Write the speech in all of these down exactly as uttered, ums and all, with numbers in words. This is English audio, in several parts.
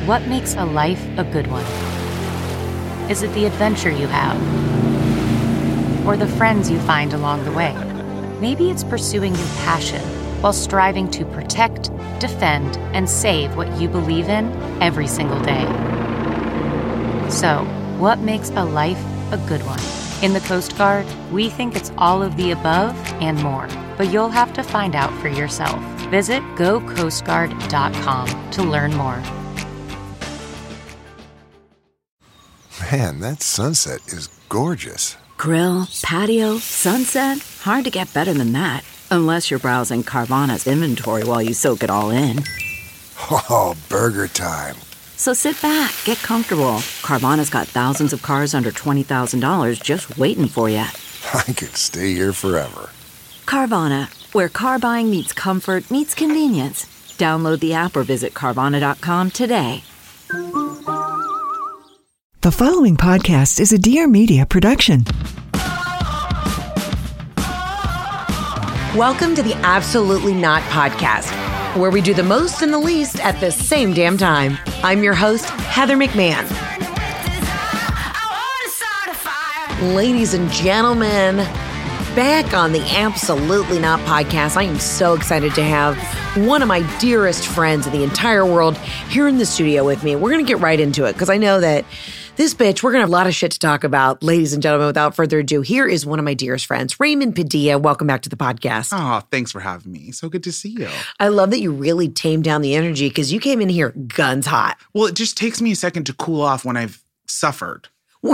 What makes a life a good one? Is it the adventure you have? Or the friends you find along the way? Maybe it's pursuing your passion while striving to protect, defend, and save what you believe in every single day. So, what makes a life a good one? In the Coast Guard, we think it's all of the above and more, but you'll have to find out for yourself. Visit go coast guard dot com to learn more. Man, that sunset is gorgeous. Grill, patio, sunset. Hard to get better than that. Unless you're browsing Carvana's inventory while you soak it all in. Oh, burger time. So sit back, get comfortable. Carvana's got thousands of cars under twenty thousand dollars just waiting for you. I could stay here forever. Carvana, where car buying meets comfort meets convenience. Download the app or visit Carvana dot com today. The following podcast is a Dear Media production. Welcome to the Absolutely Not Podcast, where we do the most and the least at the same damn time. I'm your host, Heather McMahon. Ladies and gentlemen, back on the Absolutely Not Podcast, I am so excited to have one of my dearest friends in the entire world here in the studio with me. We're going to get right into it because I know that this bitch, we're going to have a lot of shit to talk about. Ladies and gentlemen, without further ado, here is one of my dearest friends, Raymond Padilla. Welcome back to the podcast. Oh, thanks for having me. So good to see you. I love that you really tamed down the energy because you came in here guns hot. Well, it just takes me a second to cool off when I've suffered.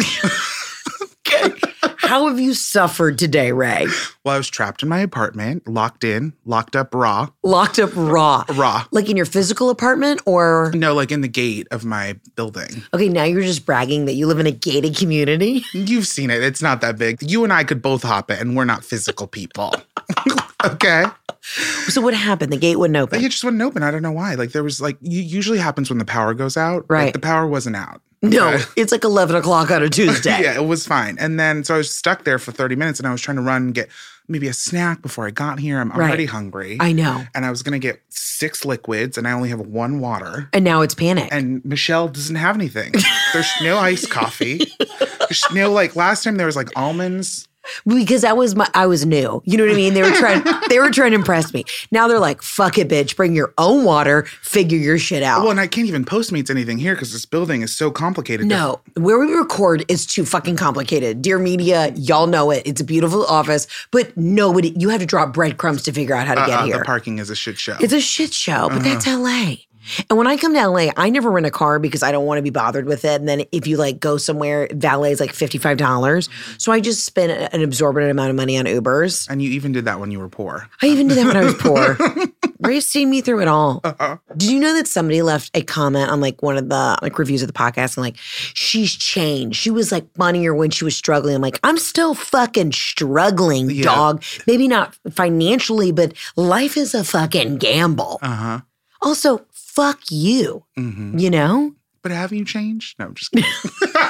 Okay. How have you suffered today, Ray? Well, I was trapped in my apartment, locked in, locked up raw. Locked up raw? Raw. Like in your physical apartment or? No, like in the gate of my building. Okay, now you're just bragging that you live in a gated community? You've seen it. It's not that big. You and I could both hop it, and we're not physical people. Okay? So what happened? The gate wouldn't open? Like, it just wouldn't open. I don't know why. Like there was like, it usually happens when the power goes out. Right. Like, the power wasn't out. No, Okay? it's like eleven o'clock on a Tuesday. Yeah, it was fine. And then, so I was stuck there for thirty minutes and I was trying to run and get maybe a snack before I got here. I'm Right. already hungry. I know. And I was going to get six liquids and I only have one water. And now it's panic. And Michelle doesn't have anything. There's no iced coffee. There's no, like, last time there was like almonds. Because that was my, I was new. You know what I mean? They were trying, they were trying to impress me. Now they're like, fuck it, bitch. Bring your own water. Figure your shit out. Well, and I can't even Postmates anything here because this building is so complicated. No, where we record is too fucking complicated. Dear Media, y'all know it. It's a beautiful office, but nobody, you have to drop breadcrumbs to figure out how to uh, get uh, here. The parking is a shit show. It's a shit show, but Uh-huh. that's L A. And when I come to L A, I never rent a car because I don't want to be bothered with it. And then if you like go somewhere, valet is like fifty-five dollars. So I just spend an absorbent amount of money on Ubers. And you even did that when you were poor. I even did that when I was poor. Ray's seen me through it all. Uh-huh. Did you know that somebody left a comment on like one of the like reviews of the podcast and like, she's changed. She was like funnier when she was struggling. I'm like, I'm still fucking struggling, Yeah. dog. Maybe not financially, but life is a fucking gamble. Uh-huh. Also, fuck you, Mm-hmm. you know? But have you changed? No, I'm just kidding.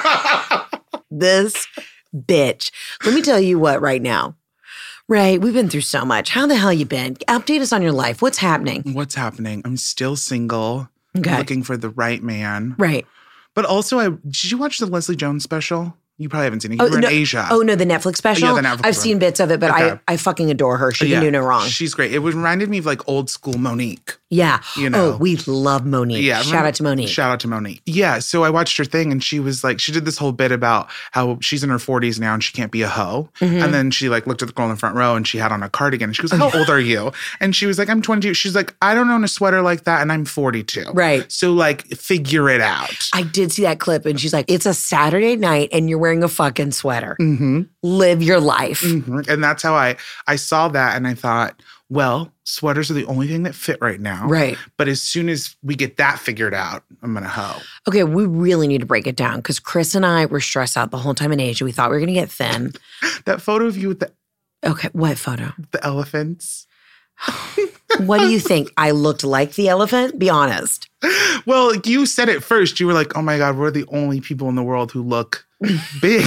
This bitch. Let me tell you what right now. Ray, we've been through so much. How the hell you been? Update us on your life. What's happening? What's happening? I'm still single. Okay. Looking for the right man. Right. But also, I did you watch the Leslie Jones special? You probably haven't seen it. You Oh, were no, in Asia. Oh, no, the Netflix special? Yeah, the Netflix I've one. seen bits of it, but Okay. I, I fucking adore her. She Yeah, can do no wrong. She's great. It reminded me of like old school Monique. Yeah. You know. Oh, we love Monique. Yeah. Shout out to Monique. Shout out to Monique. Yeah. So I watched her thing and she was like, she did this whole bit about how she's in her forties now and she can't be a hoe. Mm-hmm. And then she like looked at the girl in the front row and she had on a cardigan and she was like, how old are you? And she was like, I'm twenty-two. She's like, I don't own a sweater like that and I'm forty-two. Right. So like, figure it out. I did see that clip and she's like, it's a Saturday night and you're wearing a fucking sweater. Mm-hmm. Live your life. Mm-hmm. And that's how I, I saw that and I thought, well, sweaters are the only thing that fit right now. Right. But as soon as we get that figured out, I'm going to hoe. Okay, we really need to break it down because Chris and I were stressed out the whole time in Asia. We thought we were going to get thin. That photo of you with the, Okay, what photo? the elephants. What do you think? I looked like the elephant? Be honest. Well, you said it first. You were like, oh my God, we're the only people in the world who look big.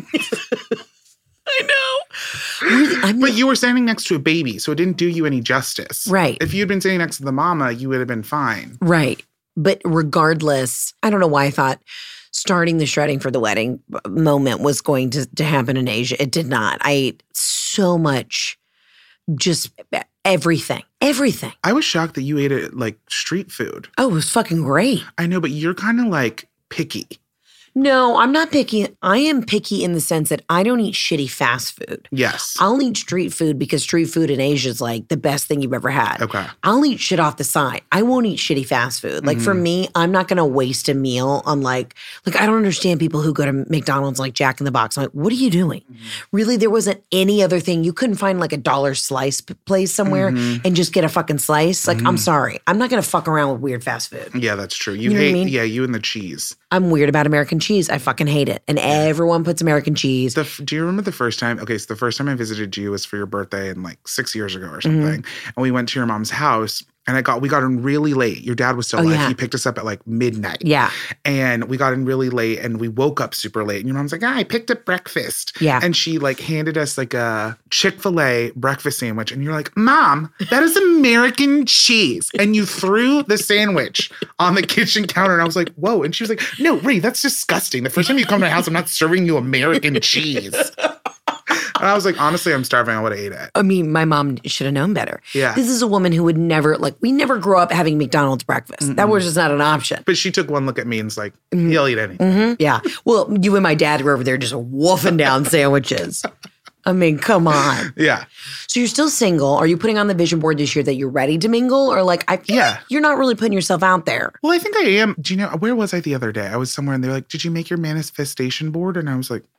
I know. Really, I mean, But you were standing next to a baby, so it didn't do you any justice. Right. If you'd been sitting next to the mama, you would have been fine. right. But regardless, I don't know why I thought starting the shredding for the wedding moment was going to, to happen in Asia. It did not. I ate so much, just everything, everything. I was shocked that you ate it like street food. Oh, it was fucking great. I know, but you're kind of like picky. No, I'm not picky. I am picky in the sense that I don't eat shitty fast food. Yes. I'll eat street food because street food in Asia is like the best thing you've ever had. Okay. I'll eat shit off the side. I won't eat shitty fast food. Like mm-hmm. for me, I'm not going to waste a meal on like, like I don't understand people who go to McDonald's like Jack in the Box. I'm like, what are you doing? Mm-hmm. Really, there wasn't any other thing. You couldn't find like a dollar slice place somewhere mm-hmm. and just get a fucking slice. Like, mm-hmm. I'm sorry. I'm not going to fuck around with weird fast food. Yeah, that's true. You, you know hate, what I mean? Yeah, you and the cheese. I'm weird about American cheese. I fucking hate it. And everyone puts American cheese. The, do you remember the first time? Okay, so the first time I visited you was for your birthday in like six years ago or something. Mm-hmm. And we went to your mom's house. And I got we got in really late. Your dad was still oh, alive. Yeah. He picked us up at like midnight. Yeah. And we got in really late and we woke up super late. And your mom's like, ah, I picked up breakfast. Yeah. And she like handed us like a Chick-fil-A breakfast sandwich. And you're like, Mom, that is American cheese. And you threw the sandwich on the kitchen counter. And I was like, whoa. And she was like, no, Ray, that's disgusting. The first time you come to my house, I'm not serving you American cheese. And I was like, honestly, I'm starving. I would have ate it. I mean, my mom should have known better. Yeah. This is a woman who would never, like, we never grew up having McDonald's breakfast. Mm-mm. That was just not an option. But she took one look at me and was like, mm-hmm. he'll eat anything. Mm-hmm. Yeah. Well, you and my dad were over there just wolfing down sandwiches. I mean, come on. Yeah. So you're still single. Are you putting on the vision board this year that you're ready to mingle? Or like, I feel yeah. like you're not really putting yourself out there. Well, I think I am. Do you know, where was I the other day? I was somewhere and they were like, did you make your manifestation board? And I was like,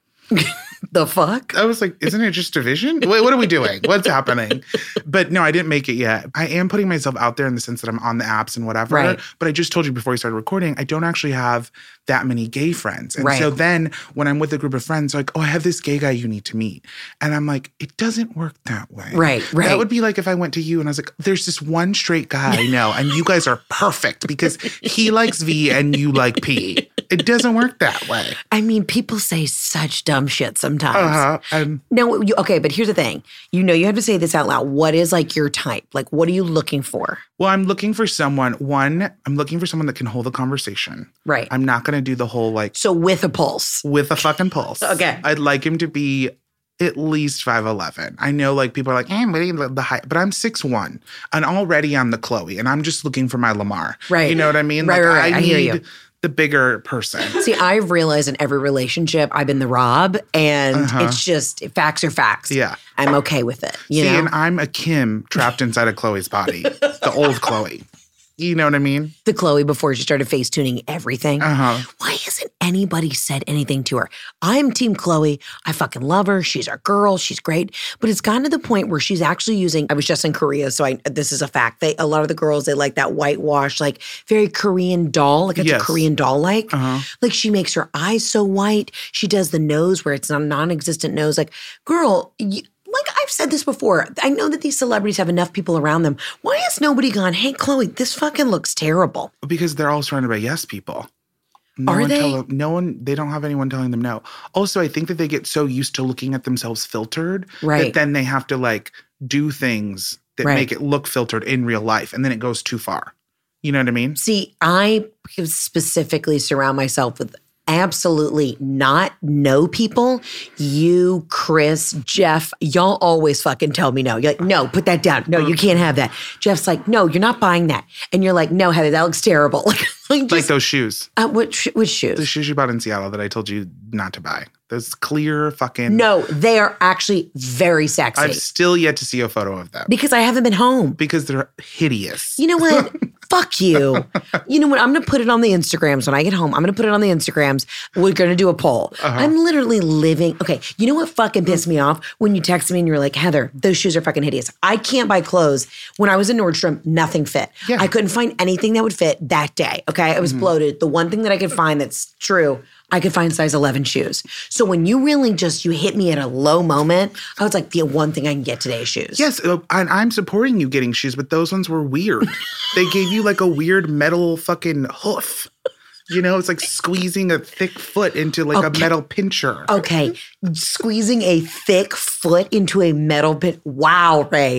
the fuck? I was like, isn't it just a vision? Wait, what are we doing? What's happening? But no, I didn't make it yet. I am putting myself out there in the sense that I'm on the apps and whatever. Right. But I just told you before we started recording, I don't actually have that many gay friends. And right. so then when I'm with a group of friends, like, oh, I have this gay guy you need to meet. And I'm like, it doesn't work that way. Right, right. That would be like if I went to you and I was like, there's this one straight guy I know and you guys are perfect because he likes V and you like P. It doesn't work that way. I mean, people say such dumb shit sometimes. Uh-huh. Um, no, you, okay, but here's the thing. You know, you have to say this out loud. What is like your type? Like, what are you looking for? Well, I'm looking for someone, one, I'm looking for someone that can hold a conversation. Right. I'm not going to do the whole like. So with a pulse. With a fucking pulse. Okay. I'd like him to be at least five eleven. I know like people are like, hey, I'm waiting the, the height, but I'm six one and already I'm the Chloe and I'm just looking for my Lamar. Right. You know what I mean? Right, like, right, right. I, I need hear you. The bigger person. See, I've realized in every relationship, I've been the Rob, and uh-huh. it's just facts are facts. Yeah. I'm okay with it. You See, know? and I'm a Kim trapped inside of Chloe's body. The old Chloe. You know what I mean? The Chloe before she started face tuning everything. Uh-huh. Why hasn't anybody said anything to her? I'm Team Chloe. I fucking love her. She's our girl. She's great. But it's gotten to the point where she's actually using, I was just in Korea, so I this is a fact. They, a lot of the girls, they like that whitewash, like very Korean doll, like it's Yes. a Korean doll-like. Uh-huh. Like she makes her eyes so white. She does the nose where it's not a non-existent nose. Like, girl, you, like I've said this before, I know that these celebrities have enough people around them. Why has nobody gone, hey, Chloe, this fucking looks terrible? Because they're all surrounded by yes people. No Are one they? Tell, no one, they don't have anyone telling them no. Also, I think that they get so used to looking at themselves filtered Right. that then they have to like do things that Right. make it look filtered in real life. And then it goes too far. You know what I mean? See, I specifically surround myself with absolutely not no people. You, Chris, Jeff, y'all always fucking tell me no. You're like, no, put that down. No, you can't have that. Jeff's like, no, you're not buying that. And you're like, no, Heather, that looks terrible. Like, like, just, Like those shoes. uh, which, which shoes? The shoes you bought in Seattle that I told you not to buy. Those clear fucking. No, they are actually very sexy. I've still yet to see a photo of them. Because I haven't been home. Because they're hideous. You know what? Fuck you. You know what? I'm going to put it on the Instagrams when I get home. I'm going to put it on the Instagrams. We're going to do a poll. Uh-huh. I'm literally living. Okay. You know what fucking pissed me off? When you text me and you're like, Heather, those shoes are fucking hideous. I can't buy clothes. When I was in Nordstrom, nothing fit. Yeah. I couldn't find anything that would fit that day. Okay. I was mm-hmm. bloated. The one thing that I could find that's true, I could find size eleven shoes. So when you really just, you hit me at a low moment, I was like, the one thing I can get today is shoes. Yes, uh, and I'm supporting you getting shoes, but those ones were weird. They gave you like a weird metal fucking hoof. You know, it's like squeezing a thick foot into like okay. a metal pincher. Okay, squeezing a thick foot into a metal pin. Wow, Ray.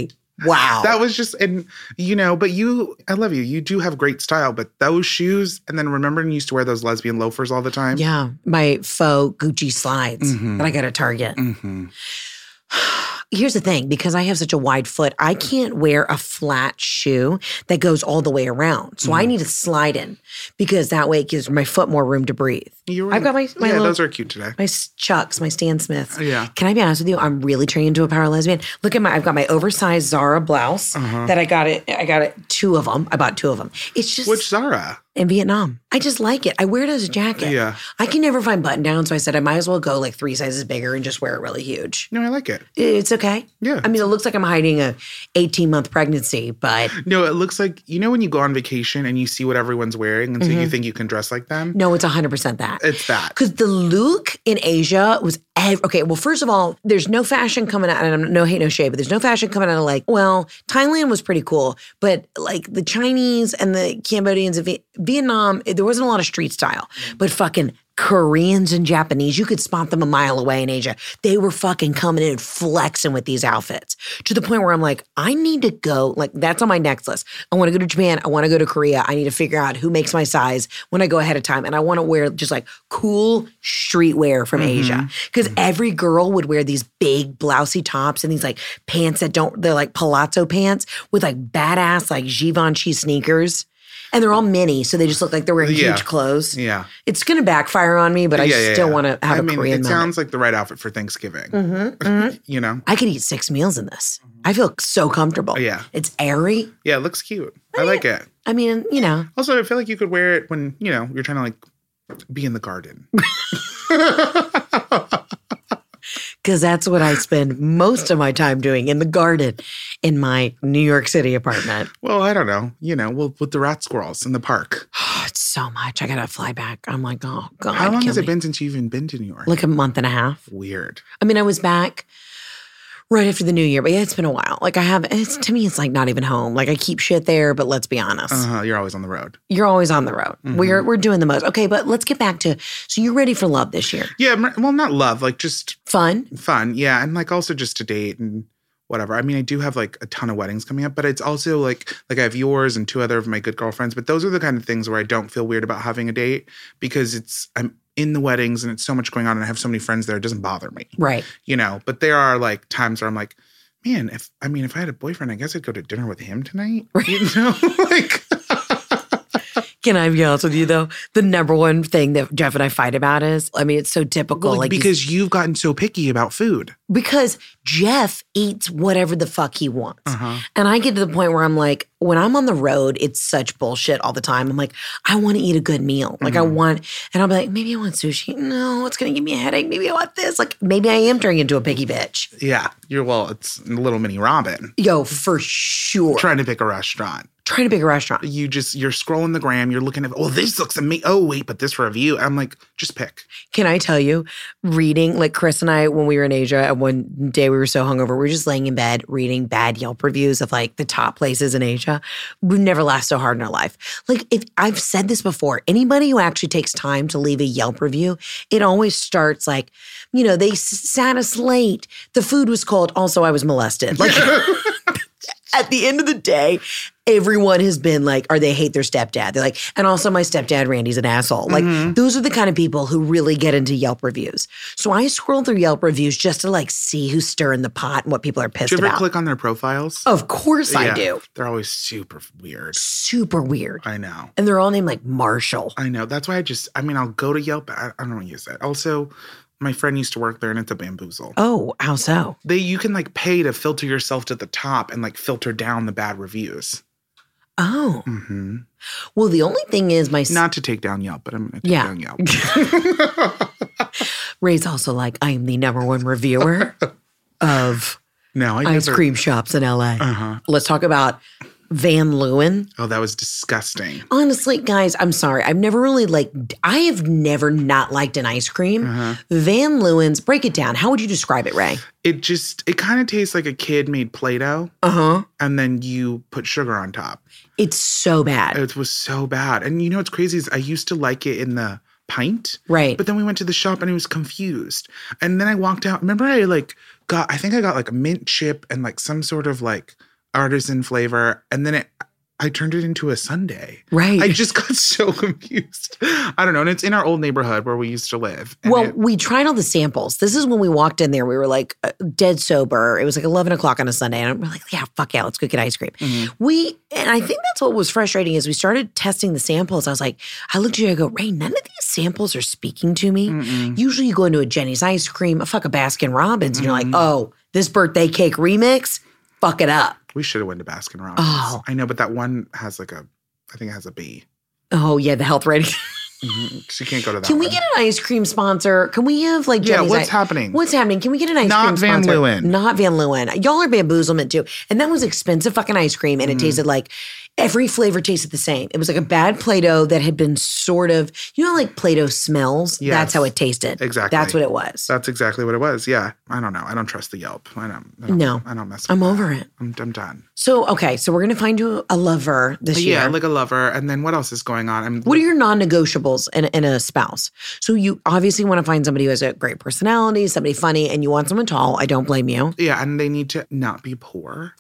Wow. That was just, and you know, but you, I love you. You do have great style, but those shoes, and then remember you used to wear those lesbian loafers all the time? Yeah. My faux Gucci slides Mhm. that I got at Target. Mm-hmm. Here's the thing, because I have such a wide foot, I can't wear a flat shoe that goes all the way around. So Mm-hmm. I need to slide in because that way it gives my foot more room to breathe. You were, I've got my, my yeah, little, those are cute today. my Chucks, my Stan Smiths. Yeah. Can I be honest with you? I'm really turning into a power lesbian. Look at my, I've got my oversized Zara blouse Uh-huh. that I got it. I got it, two of them. I bought two of them. It's just Which Zara? in Vietnam. I just like it. I wear it as a jacket. Yeah. I can never find button down, so I said I might as well go like three sizes bigger and just wear it really huge. No, I like it. It's okay. Yeah. I mean, it looks like I'm hiding a eighteen month pregnancy, but No, it looks like, you know, when you go on vacation and you see what everyone's wearing, and so you think you can dress like them? no, it's one hundred percent that. It's that. Because the look in Asia was ev- okay. Well, first of all, there's no fashion coming out, and I'm no hate, no shade, but there's no fashion coming out of like, well, Thailand was pretty cool, but like the Chinese and the Cambodians of v- Vietnam, there wasn't a lot of street style, but fucking Koreans and Japanese, you could spot them a mile away in Asia. They were fucking coming in and flexing with these outfits to the point where I'm like, I need to go, like, that's on my next list. I want to go to Japan. I want to go to Korea. I need to figure out who makes my size when I go ahead of time. And I want to wear just like cool streetwear from Asia. Because every girl would wear these big blousey tops and these like pants that don't, they're like palazzo pants with like badass like Givenchy sneakers. And they're all mini, so they just look like they're wearing Yeah. huge clothes. Yeah. It's going to backfire on me, but I Yeah, yeah, still yeah. want to have I a mean, Korean it moment. sounds like the right outfit for Thanksgiving. Mm-hmm, You know? I could eat six meals in this. I feel so comfortable. Yeah. It's airy. Yeah, it looks cute. I like it. I mean, you know. Also, I feel like you could wear it when, you know, you're trying to like be in the garden. Because that's what I spend most of my time doing in the garden in my New York City apartment. Well, I don't know. You know, well, with the rat squirrels in the park. Oh, it's so much. I got to fly back. I'm like, oh, God. How long kill has it me. been since you've even been to New York? Like a month and a half. Weird. I mean, I was back right after the new year, but yeah, it's been a while. Like I have, it's to me, it's like not even home. Like I keep shit there, but let's be honest. Uh-huh. You're always on the road. You're always on the road. We're we're doing the most. Okay, but let's get back to, so you're ready for love this year. Yeah. m- Well, not love, like just Fun? fun. Yeah. And like also just to date and whatever. I mean, I do have like a ton of weddings coming up, but it's also like, like I have yours and two other of my good girlfriends, but those are the kind of things where I don't feel weird about having a date because it's, I'm in the weddings and it's so much going on and I have so many friends there. It doesn't bother me, Right. you know, but there are like times where I'm like, man, if, I mean, if I had a boyfriend, I guess I'd go to dinner with him tonight. You know, like, Can I be honest with you though? The number one thing that Jeff and I fight about is, I mean, it's so typical. well, like he's- because you've gotten so picky about food. because Jeff eats whatever the fuck he wants. Uh-huh. And I get to the point where I'm like, when I'm on the road, it's such bullshit all the time. I'm like, I want to eat a good meal. Like Mm-hmm. I want, and I'll be like, maybe I want sushi. No, it's going to give me a headache. Maybe I want this. Like maybe I am turning into a picky bitch. Yeah. You're, well, it's a little mini Robin Yo, for sure. trying to pick a restaurant. Trying to pick a restaurant. You just, you're scrolling the gram, you're looking at, oh, this looks amazing. Oh, wait, but this review. I'm like, just pick. Can I tell you, reading, like Chris and I, when we were in Asia, and one day we were so hungover, we were just laying in bed reading bad Yelp reviews of like the top places in Asia. We've never laughed so hard in our life. Like if I've said this before, anybody who actually takes time to leave a Yelp review, it always starts like, you know, they s- sat us late. The food was cold. Also, I was molested. Like at the end of the day, everyone has been like, or they hate their stepdad. They're like, and also my stepdad, Randy's an asshole. Like those are the kind of people who really get into Yelp reviews. So I scroll through Yelp reviews just to like see who's stirring the pot and what people are pissed Do you ever about. click on their profiles? Of course I Yeah. do. They're always super weird. Super weird. I know. And they're all named like Marshall. I know. That's why I just, I mean, I'll go to Yelp. I, I don't use that. Also, my friend used to work there and it's a bamboozle. Oh, how so? They, you can like pay to filter yourself to the top and like filter down the bad reviews. Oh. Mm-hmm. Well, the only thing is my Not to take down Yelp, but I'm going to take Yeah. down Yelp. Ray's also like, I am the number one reviewer of No, I ice never. cream shops in L A. Uh-huh. Let's talk about Van Leeuwen. Oh, that was disgusting. Honestly, guys, I'm sorry. I've never really like, I have never not liked an ice cream. Uh-huh. Van Leeuwen's, break it down. How would you describe it, Ray? It just, it kind of tastes like a kid made Play-Doh Uh huh. and then you put sugar on top. It's so bad. It was so bad. And you know what's crazy is I used to like it in the pint. Right. But then we went to the shop and I was confused. And then I walked out. Remember I like got, I think I got like a mint chip and like some sort of like artisan flavor. And then it, I turned it into a sundae. Right. I just got so confused. I don't know. And it's in our old neighborhood where we used to live. And Well, it, we tried all the samples. This is when we walked in there. We were like uh, dead sober. It was like eleven o'clock on a Sunday. And we're like, yeah, fuck yeah, let's go get ice cream. Mm-hmm. We, and I think that's what was frustrating is we started testing the samples. I was like, I looked at you, I go, Ray, none of these samples are speaking to me. Mm-mm. Usually you go into a Jenny's ice cream, a fuck a Baskin Robbins, and you're like, Mm-hmm. oh, this birthday cake remix, fuck it up. we should have went to Baskin Robbins. Oh. I know, but that one has like a, I think it has a B. Oh yeah, the health rating. Mm-hmm. So you can't go to that Can we one. get an ice cream sponsor? Can we have like Yeah, Jenny's what's ice- happening? What's happening? Can we get an ice Not cream Van sponsor? Leeuwen. Not Van Leeuwen. Y'all are bamboozlement too. And that was expensive fucking ice cream and it Mm-hmm. tasted like every flavor tasted the same. It was like a bad Play-Doh that had been sort of, you know, like Play-Doh smells? Yes. That's how it tasted. Exactly. That's what it was. That's exactly what it was. Yeah. I don't know. I don't trust the Yelp. I don't. I don't No. I don't mess with I'm that. over it. I'm, I'm done. So, okay. So we're going to find you a lover this But year. yeah, like a lover. And then what else is going on? I'm, What are your non-negotiables in, in a spouse? So you obviously want to find somebody who has a great personality, somebody funny, and you want someone tall. I don't blame you. Yeah, and they need to not be poor.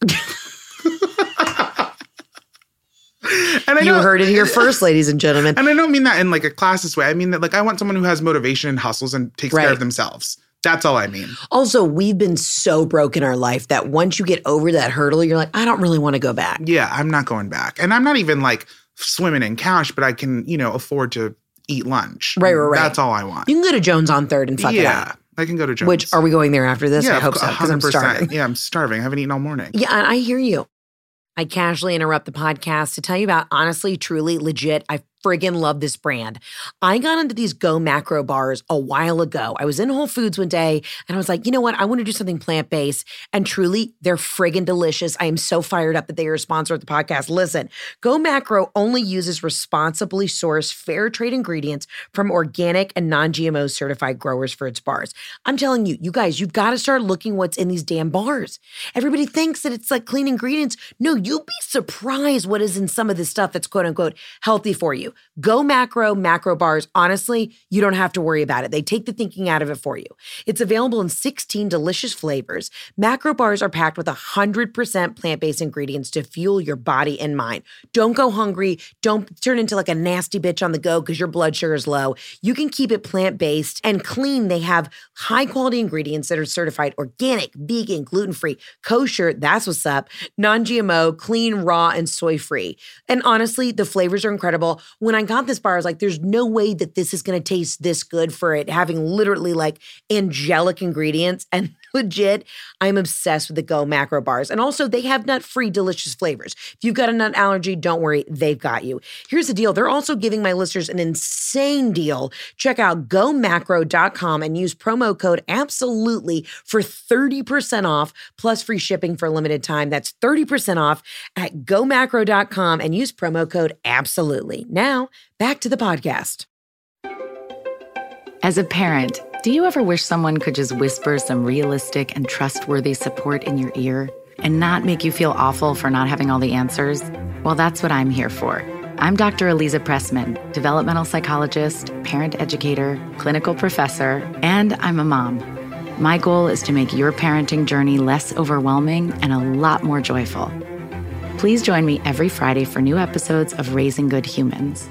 And I You know- heard it here first, ladies and gentlemen. And I don't mean that in like a classist way. I mean that like I want someone who has motivation and hustles and takes care Right. of themselves. That's all I mean. Also, we've been so broke in our life that once you get over that hurdle, you're like, I don't really want to go back. Yeah, I'm not going back. And I'm not even like swimming in cash, but I can, you know, afford to eat lunch. Right, right, right. That's all I want. You can go to Jones on Third and fuck it yeah, up. I can go to Jones. Which, are we going there after this? yeah, I hope of so, course, because I'm one hundred percent. starving. Yeah, I'm starving. I haven't eaten all morning. Yeah, I I hear you. I casually interrupt the podcast to tell you about honestly, truly, legit, I friggin' love this brand. I got into these Go Macro bars a while ago. I was in Whole Foods one day and I was like, you know what? I want to do something plant-based. And truly, they're friggin' delicious. I am so fired up that they are a sponsor of the podcast. Listen, Go Macro only uses responsibly sourced fair trade ingredients from organic and non-G M O certified growers for its bars. I'm telling you, you guys, you've got to start looking what's in these damn bars. Everybody thinks that it's like clean ingredients. No, you'll be surprised what is in some of this stuff that's quote unquote healthy for you. Go Macro macro bars. Honestly, you don't have to worry about it. They take the thinking out of it for you. It's available in sixteen delicious flavors. Macro bars are packed with one hundred percent plant-based ingredients to fuel your body and mind. Don't go hungry. Don't turn into like a nasty bitch on the go because your blood sugar is low. You can keep it plant-based and clean. They have high-quality ingredients that are certified organic, vegan, gluten-free, kosher, that's what's up, non-G M O, clean, raw, and soy-free. And honestly, the flavors are incredible. When I got this bar, I was like, there's no way that this is going to taste this good for it having literally like angelic ingredients. And legit, I'm obsessed with the Go Macro bars. And also, they have nut-free delicious flavors. If you've got a nut allergy, don't worry, they've got you. Here's the deal. They're also giving my listeners an insane deal. Check out go macro dot com and use promo code ABSOLUTELY for thirty percent off plus free shipping for a limited time. That's thirty percent off at go macro dot com and use promo code ABSOLUTELY. Now, back to the podcast. As a parent, do you ever wish someone could just whisper some realistic and trustworthy support in your ear and not make you feel awful for not having all the answers? Well, that's what I'm here for. I'm Doctor Eliza Pressman, developmental psychologist, parent educator, clinical professor, and I'm a mom. My goal is to make your parenting journey less overwhelming and a lot more joyful. Please join me every Friday for new episodes of Raising Good Humans.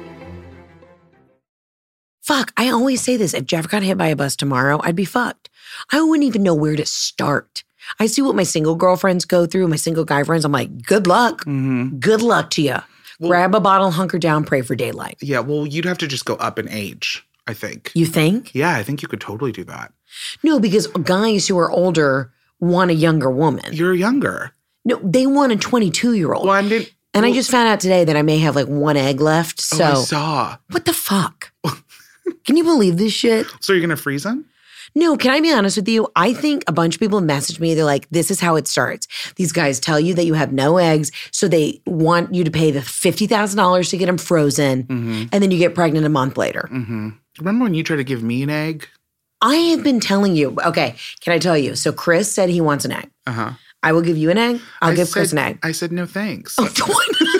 Fuck, I always say this. If Jeff got hit by a bus tomorrow, I'd be fucked. I wouldn't even know where to start. I see what my single girlfriends go through, my single guy friends. I'm like, good luck. Mm-hmm. Good luck to you. Grab a bottle, hunker down, pray for daylight. Yeah, well, you'd have to just go up in age, I think. You think? Yeah, I think you could totally do that. No, because guys who are older want a younger woman. You're younger. No, they want a twenty-two-year-old. Well, I didn't. and well, I just found out today that I may have like one egg left. So, oh, I saw. what the fuck? Can you believe this shit? So you're going to freeze them? No, can I be honest with you? I think a bunch of people message me. They're like, this is how it starts. These guys tell you that you have no eggs, so they want you to pay the fifty thousand dollars to get them frozen, Mm-hmm. and then you get pregnant a month later. Mm-hmm. Remember when you tried to give me an egg? I have been telling you. Okay, can I tell you? So Chris said he wants an egg. Uh-huh. I will give you an egg. I'll I give said, Chris an egg. I said no thanks. Oh, I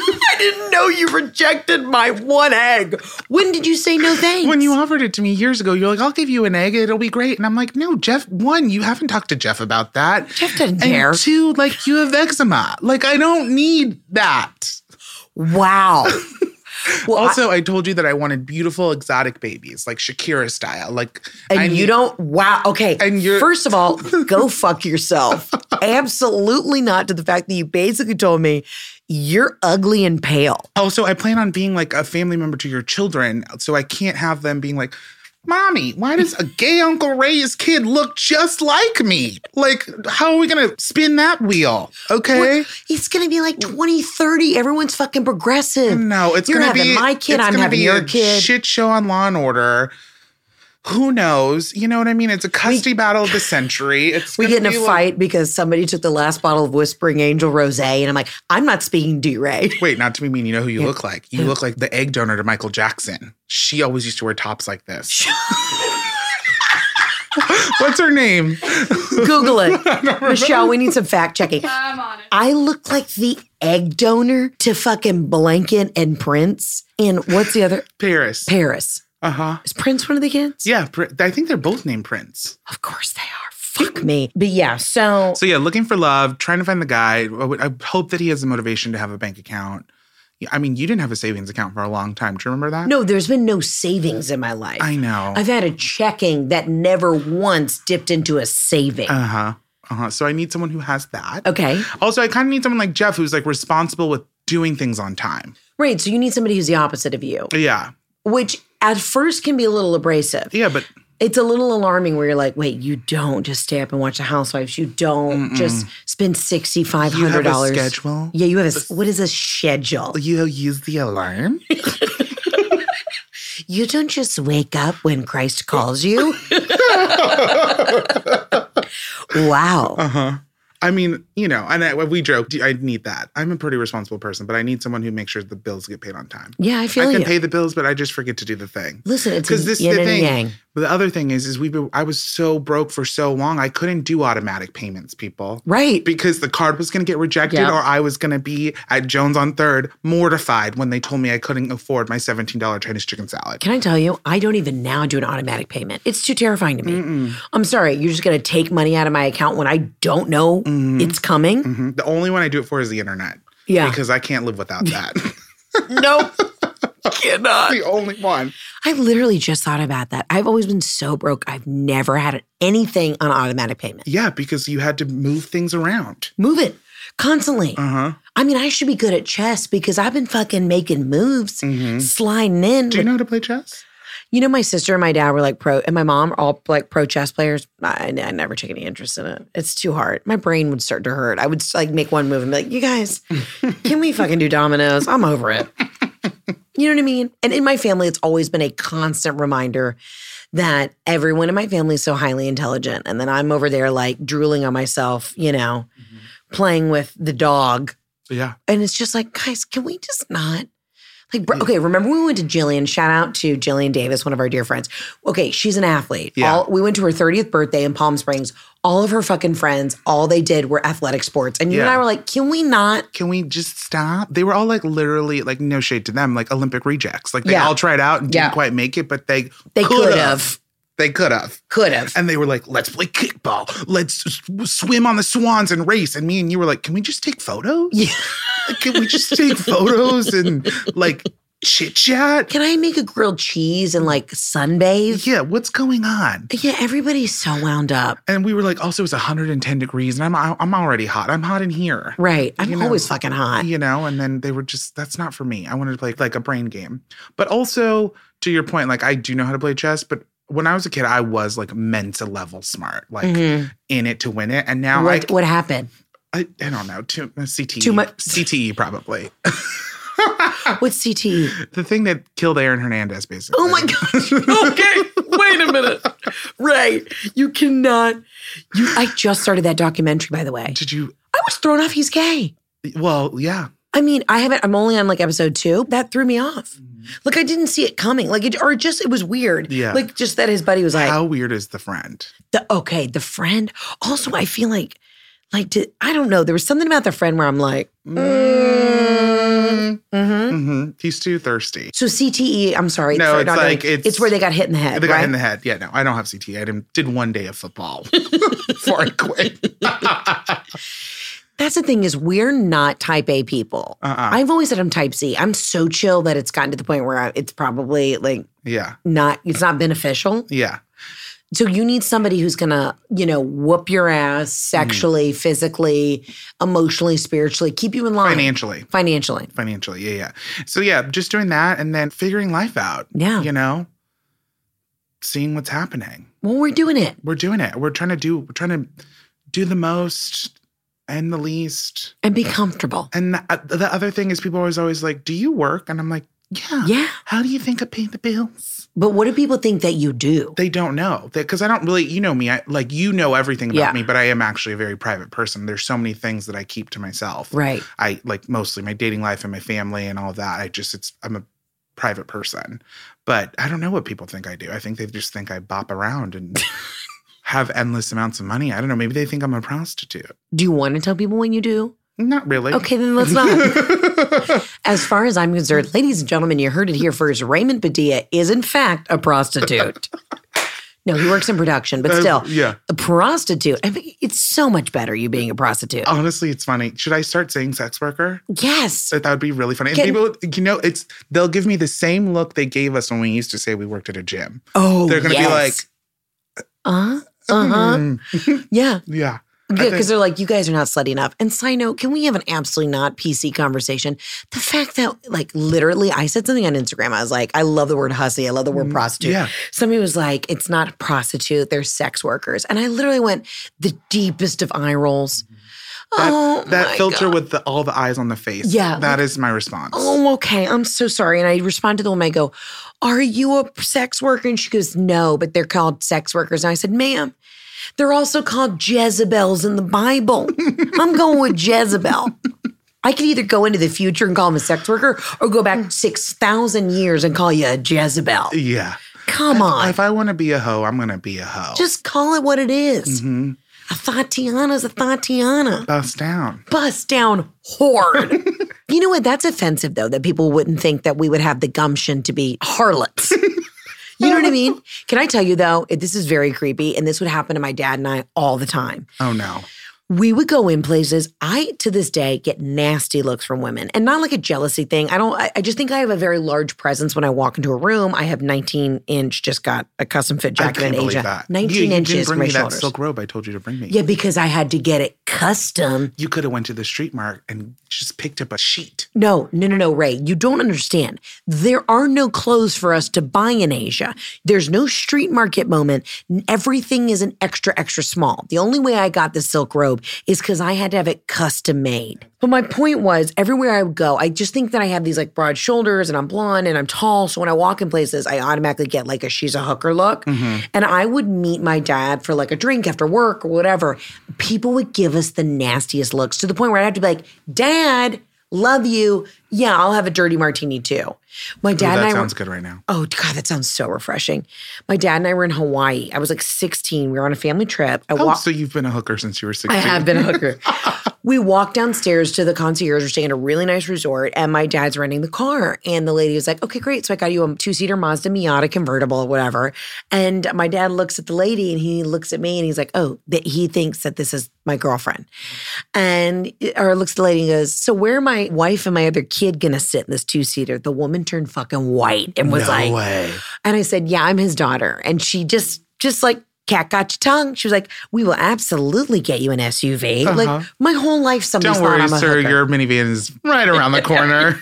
didn't know you rejected my one egg. When did you say no thanks? When you offered it to me years ago, you're like, I'll give you an egg. It'll be great. And I'm like, no, Jeff, one, you haven't talked to Jeff about that. Jeff doesn't and care. two, like, you have eczema. Like, I don't need that. Wow. Well, also, I, I told you that I wanted beautiful, exotic babies, like Shakira style. Like, and I you need, don't, wow. Okay. And you're, First of all, go fuck yourself. Absolutely not to the fact that you basically told me you're ugly and pale. Also, I plan on being like a family member to your children, so I can't have them being like, Mommy, why does a gay Uncle Ray's kid look just like me? Like, how are we going to spin that wheel? Okay. Well, it's going to be like twenty thirty. Everyone's fucking progressive. No, it's You're going to having be my kid. It's I'm gonna having be your a kid. Shit show on Law and Order. Who knows? You know what I mean? It's a custody we, battle of the century. It's we get in a like, fight because somebody took the last bottle of Whispering Angel Rosé, and I'm like, I'm not speaking to you, Ray. Wait, not to be mean. You know who you yeah. look like? You look like the egg donor to Michael Jackson. She always used to wear tops like this. What's her name? Google it. Michelle, we need some fact checking. I'm on it. I look like the egg donor to fucking Blanket and Prince. And what's the other? Paris. Paris. Uh-huh. Is Prince one of the kids? Yeah, I think they're both named Prince. Of course they are. Fuck me. But yeah, so. So yeah, looking for love, trying to find the guy. I hope that he has the motivation to have a bank account. I mean, you didn't have a savings account for a long time. Do you remember that? No, there's been no savings in my life. I know. I've had a checking that never once dipped into a saving. Uh-huh. Uh-huh. So I need someone who has that. Okay. Also, I kind of need someone like Jeff who's like responsible with doing things on time. Right. So you need somebody who's the opposite of you. Yeah. Which at first can be a little abrasive. Yeah, but it's a little alarming where you're like, wait, you don't just stay up and watch The Housewives. You don't Mm-mm. just spend six thousand five hundred dollars. You have a schedule? Yeah, you have a, what is a schedule? You use the alarm? You don't just wake up when Christ calls you? Wow. Uh-huh. I mean, you know, and I, we joked, I need that. I'm a pretty responsible person, but I need someone who makes sure the bills get paid on time. Yeah, I feel I can you. pay the bills, but I just forget to do the thing. Listen, it's because this yin is the and thing. yang. But the other thing is, is we I was so broke for so long, I couldn't do automatic payments, people. Right. Because the card was going to get rejected, yep. or I was going to be at Jones on Third, mortified when they told me I couldn't afford my seventeen dollars Chinese chicken salad. Can I tell you, I don't even now do an automatic payment. It's too terrifying to me. Mm-mm. I'm sorry, you're just going to take money out of my account when I don't know mm-hmm. it's coming? Mm-hmm. The only one I do it for is the internet. Yeah. Because I can't live without that. Nope. Cannot. The only one. I literally just thought about that. I've always been so broke. I've never had anything on automatic payment. Yeah, because you had to move things around. Move it constantly. Uh-huh. I mean, I should be good at chess because I've been fucking making moves, mm-hmm. sliding in. Do you know how to play chess? You know, my sister and my dad were like pro, and my mom are all like pro chess players. I, I never take any interest in it. It's too hard. My brain would start to hurt. I would like make one move and be like, you guys, can we fucking do dominoes? I'm over it. You know what I mean? And in my family, it's always been a constant reminder that everyone in my family is so highly intelligent. And then I'm over there like drooling on myself, you know, mm-hmm. playing with the dog. Yeah. And it's just like, guys, can we just not? Like, okay, remember when we went to Jillian? Shout out to Jillian Davis, one of our dear friends. Okay, she's an athlete. Yeah. All, we went to her thirtieth birthday in Palm Springs. All of her fucking friends, all they did were athletic sports. And you yeah. and I were like, can we not? Can we just stop? They were all like literally, like no shade to them, like Olympic rejects. Like they yeah. all tried out and didn't yeah. quite make it, but they They could have. have. They could have. Could have. And they were like, let's play kickball. Let's swim on the swans and race. And me and you were like, can we just take photos? Yeah. Like, can we just take photos and like chit chat? Can I make a grilled cheese and like sunbathe? Yeah, what's going on? Yeah, everybody's so wound up. And we were like, also it's one hundred ten degrees and I'm I'm already hot. I'm hot in here. Right. I'm you know? always fucking hot. You know, and then they were just, that's not for me. I wanted to play like a brain game. But also to your point, like I do know how to play chess, but when I was a kid, I was like Mensa level smart, like mm-hmm. in it to win it. And now what, I, what happened? I, I don't know. Too, uh, C T E. Too much. C T E probably. What's C T E? The thing that killed Aaron Hernandez, basically. Oh my gosh. Okay, wait a minute. Right. You cannot. You. I just started that documentary, by the way. Did you? I was thrown off. He's gay. Well, yeah. I mean, I haven't, I'm only on like episode two. That threw me off. Mm. Like I didn't see it coming. Like it, or just, it was weird. Yeah. Like just that his buddy was like. How weird is the friend? The Okay, the friend. Also, I feel like, like, to, I don't know. There was something about the friend where I'm like, mm, Mm-hmm. Mm-hmm. Mm-hmm. He's too thirsty. So C T E, I'm sorry. No, for it's not like knowing, it's, it's where they got hit in the head. They got right? hit in the head. Yeah, no, I don't have C T E. I did, did one day of football before I quit. That's the thing is we're not type A people. Uh-uh. I've always said I'm type C. I'm so chill that it's gotten to the point where I, it's probably like Yeah. not, it's not beneficial. Yeah. So you need somebody who's going to, you know, whoop your ass sexually, mm. physically, emotionally, spiritually, keep you in line. Financially. Financially. Financially. Yeah, yeah. So yeah, just doing that and then figuring life out. Yeah. You know, seeing what's happening. Well, we're doing it. We're doing it. We're trying to do, we're trying to do the most and the least. And be comfortable. And the, the other thing is people are always, always like, do you work? And I'm like, yeah. Yeah. How do you think I pay the bills? But what do people think that you do? They don't know. Because I don't really, you know me, I, like you know everything about yeah. me, but I am actually a very private person. There's so many things that I keep to myself. Right. I like mostly my dating life and my family and all of that. I just, it's, I'm a private person. But I don't know what people think I do. I think they just think I bop around and have endless amounts of money. I don't know. Maybe they think I'm a prostitute. Do you want to tell people when you do? Not really. Okay, then let's not. As far as I'm concerned, ladies and gentlemen, you heard it here first. Raymond Padilla is, in fact, a prostitute. No, he works in production, but still, uh, yeah. a prostitute. I mean, it's so much better you being a prostitute. Honestly, it's funny. Should I start saying sex worker? Yes. That would be really funny. And Can, people, you know, it's they'll give me the same look they gave us when we used to say we worked at a gym. Oh, They're going to yes. be like, uh-huh, uh-huh. Mm. Yeah. Yeah. Good, because they're like, you guys are not slutty enough. And side note, can we have an absolutely not P C conversation? The fact that, like, literally, I said something on Instagram. I was like, I love the word hussy. I love the word mm, prostitute. Yeah. Somebody was like, it's not a prostitute. They're sex workers. And I literally went, the deepest of eye rolls. That, oh, that filter God. with the, all the eyes on the face. Yeah. That is my response. Oh, okay. I'm so sorry. And I respond to the woman. I go, are you a sex worker? And she goes, no, but they're called sex workers. And I said, ma'am, they're also called Jezebels in the Bible. I'm going with Jezebel. I could either go into the future and call him a sex worker or go back six thousand years and call you a Jezebel. Yeah. Come if, on. If I want to be a hoe, I'm going to be a hoe. Just call it what it is. Mm-hmm. A Tatiana's a Tatiana. Bust down. Bust down hard. You know what? That's offensive, though, that people wouldn't think that we would have the gumption to be harlots. You know what I mean? Can I tell you, though, this is very creepy, and this would happen to my dad and I all the time. Oh, no. We would go in places. I, to this day, get nasty looks from women. And not like a jealousy thing. I don't, I, I just think I have a very large presence when I walk into a room. I have nineteen inch, just got a custom fit jacket in Asia. That. nineteen you, you inches didn't bring for my me shoulders. that silk robe I told you to bring me. Yeah, because I had to get it custom. You could have went to the street mart and just picked up a sheet. No, no, no, no, Ray. You don't understand. There are no clothes for us to buy in Asia. There's no street market moment. Everything is an extra, extra small. The only way I got the silk robe is because I had to have it custom made. But my point was, everywhere I would go, I just think that I have these like broad shoulders and I'm blonde and I'm tall. So when I walk in places, I automatically get like a she's a hooker look. Mm-hmm. And I would meet my dad for like a drink after work or whatever. People would give us the nastiest looks to the point where I'd have to be like, Dad, love you. Yeah, I'll have a dirty martini too. My dad Ooh, that and I sounds were, good right now. Oh, God, that sounds so refreshing. My dad and I were in Hawaii. I was like sixteen. We were on a family trip. I oh, walked, so you've been a hooker since you were sixteen. I have been a hooker. We walked downstairs to the concierge. We're staying at a really nice resort, and my dad's renting the car. And the lady was like, okay, great. So I got you a two-seater Mazda Miata convertible or whatever. And my dad looks at the lady, and he looks at me, and he's like, oh, that he thinks that this is my girlfriend. And, or looks at the lady and goes, so where are my wife and my other kid going to sit in this two-seater? The woman turned fucking white and was no like, way. And I said, yeah, I'm his daughter. And she just, just like, cat got your tongue. She was like, we will absolutely get you an S U V. Uh-huh. Like, my whole life somebody's Don't worry, thought I'm a sir, hooker. your minivan is right around the corner.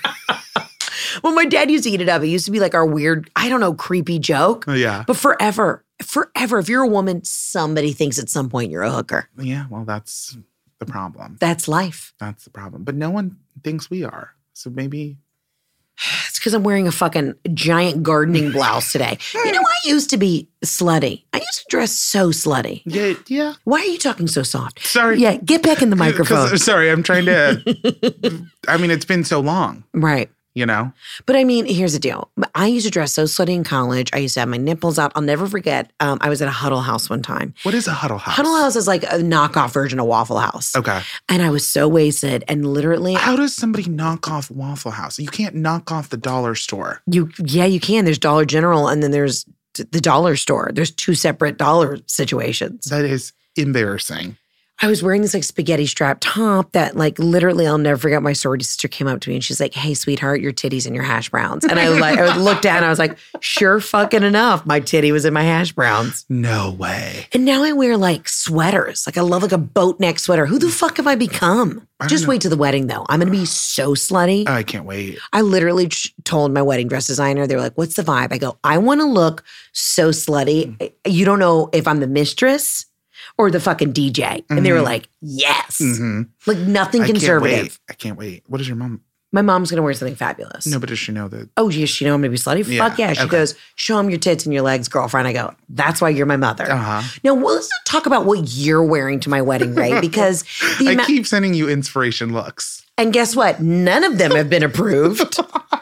Well, my dad used to eat it up. It used to be like our weird, I don't know, creepy joke. Oh, yeah. But forever, forever, if you're a woman, somebody thinks at some point you're a hooker. Yeah, well, that's the problem. That's life. That's the problem. But no one thinks we are. So maybe... It's because I'm wearing a fucking giant gardening blouse today. You know, I used to be slutty. I used to dress so slutty. Yeah, yeah. Why are you talking so soft? Sorry. Yeah, get back in the microphone. Sorry, I'm trying to... I mean, it's been so long. Right. you know? But I mean, here's the deal. I used to dress so slutty in college. I used to have my nipples out. I'll never forget. Um, I was at a Huddle House one time. What is a Huddle House? Huddle House is like a knockoff version of Waffle House. Okay. And I was so wasted and literally. How does somebody knock off Waffle House? You can't knock off the dollar store. You, yeah, you can. There's Dollar General and then there's the dollar store. There's two separate dollar situations. That is embarrassing. I was wearing this like spaghetti strap top that like literally I'll never forget. My sorority sister came up to me and she's like, "Hey, sweetheart, your titties and your hash browns." And I like I looked down and I was like, sure fucking enough. My titty was in my hash browns. No way. And now I wear like sweaters. Like I love like a boat neck sweater. Who the fuck have I become? I Just know. wait to the wedding though. I'm going to be so slutty. I can't wait. I literally ch- told my wedding dress designer, they were like, "What's the vibe?" I go, "I want to look so slutty. You don't know if I'm the mistress or the fucking D J." And they were like, yes. Mm-hmm. Like nothing I can't conservative. wait. I can't wait. What is your mom? My mom's going to wear something fabulous. No, but does she know that? Oh, yes, she know I'm going to be slutty? Yeah, Fuck yeah. She okay. goes, "Show them your tits and your legs, girlfriend." I go, "That's why you're my mother." Uh-huh. Now, well, let's talk about what you're wearing to my wedding, Ray, because the I ama- keep sending you inspiration looks. and guess what? None of them have been approved.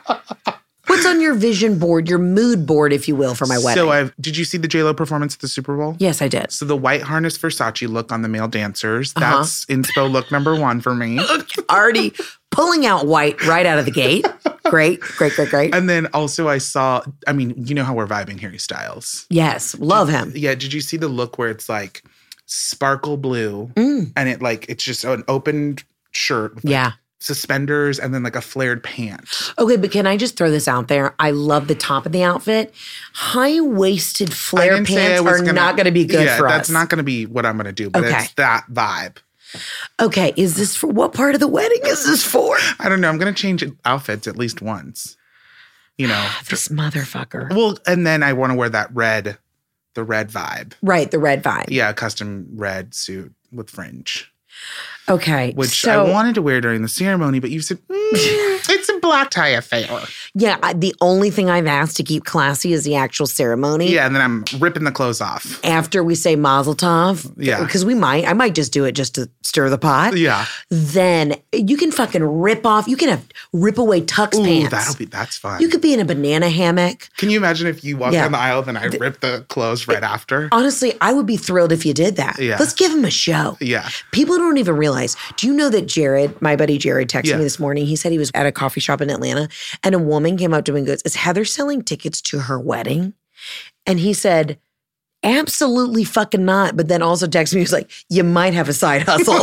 What's on your vision board, your mood board, if you will, for my wedding? So I've did you see the J-Lo performance at the Super Bowl? Yes, I did. So the white harness Versace look on the male dancers, Uh-huh. that's inspo look number one for me. Already pulling out white right out of the gate. Great, great, great, great. And then also I saw, I mean, you know how we're vibing Harry Styles. Yes, love him. Yeah, did you see the look where it's like sparkle blue Mm. and it like, it's just an opened shirt with like Yeah. suspenders and then like a flared pant. Okay, but can I just throw this out there? I love the top of the outfit. High-waisted I flare didn't say I pants was are gonna- not going to be good yeah, for us. that's not going to be what I'm going to do, but Okay. it's that vibe. Okay, is this for what part of the wedding is this for? I don't know. I'm going to change outfits at least once. You know. This motherfucker. Well, and then I want to wear that red, the red vibe. Right, the red vibe. Yeah, a custom red suit with fringe, Okay, which so, I wanted to wear during the ceremony, but you said, mm, it's a black tie affair. yeah, I, the only thing I've asked to keep classy is the actual ceremony. Yeah, and then I'm ripping the clothes off. After we say Mazel Tov, Yeah. because we might, I might just do it just to stir the pot. Yeah. Then you can fucking rip off. You can have rip away tux Ooh, pants. that'll be, that's fun. You could be in a banana hammock. Can you imagine if you walk Yeah. down the aisle, then I rip the clothes right after? Honestly, I would be thrilled if you did that. Yeah. Let's give him a show. Yeah. People don't even realize. Do you know that Jared, my buddy Jared, texted Yeah. me this morning? He said he was at a coffee shop in Atlanta and a woman came up to him and goes, "Is Heather selling tickets to her wedding?" And he said, "Absolutely fucking not." But then also texted me, he was like, "You might have a side hustle."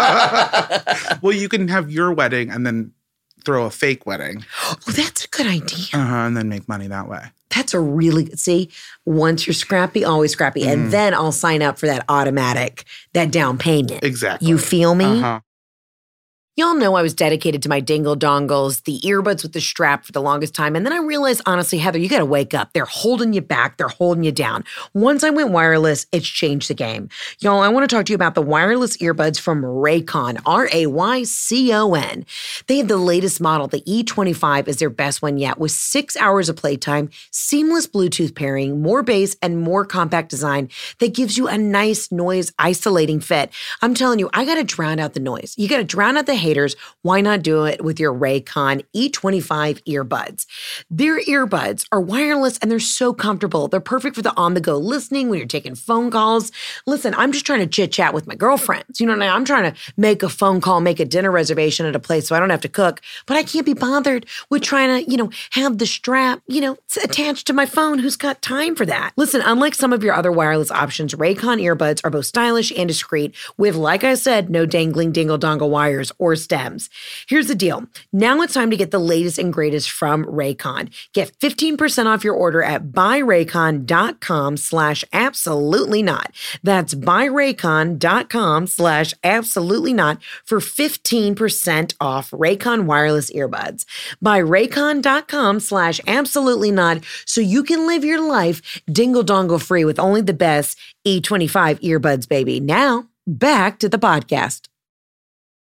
Well, you can have your wedding and then throw a fake wedding Oh, that's a good idea. uh-huh, and then make money that way. That's a really good, see, once you're scrappy, always scrappy. Mm. And then I'll sign up for that automatic, that down payment. Exactly. You feel me? Uh-huh. Y'all know I was dedicated to my dingle dongles, the earbuds with the strap for the longest time. And then I realized, honestly, Heather, you got to wake up. They're holding you back. They're holding you down. Once I went wireless, it's changed the game. Y'all, I want to talk to you about the wireless earbuds from Raycon, R A Y C O N. They have the latest model. The E twenty-five is their best one yet, with six hours of playtime, seamless Bluetooth pairing, more bass, and more compact design that gives you a nice noise isolating fit. I'm telling you, I got to drown out the noise. You got to drown out the haters. Why not do it with your Raycon E twenty-five earbuds? Their earbuds are wireless and they're so comfortable. They're perfect for the on-the-go listening when you're taking phone calls. Listen, I'm just trying to chit-chat with my girlfriends. You know what I mean? I'm trying to make a phone call, make a dinner reservation at a place so I don't have to cook, but I can't be bothered with trying to, you know, have the strap, you know, attached to my phone. Who's got time for that? Listen, unlike some of your other wireless options, Raycon earbuds are both stylish and discreet with, like I said, no dangling dingle-dongle wires or stems. Here's the deal. Now it's time to get the latest and greatest from Raycon. Get fifteen percent off your order at buyraycon.com slash absolutely not. That's buyraycon.com slash absolutely not for fifteen percent off Raycon wireless earbuds. Buyraycon.com slash absolutely not so you can live your life dingle-dongle free with only the best E twenty-five earbuds, baby. Now, back to the podcast.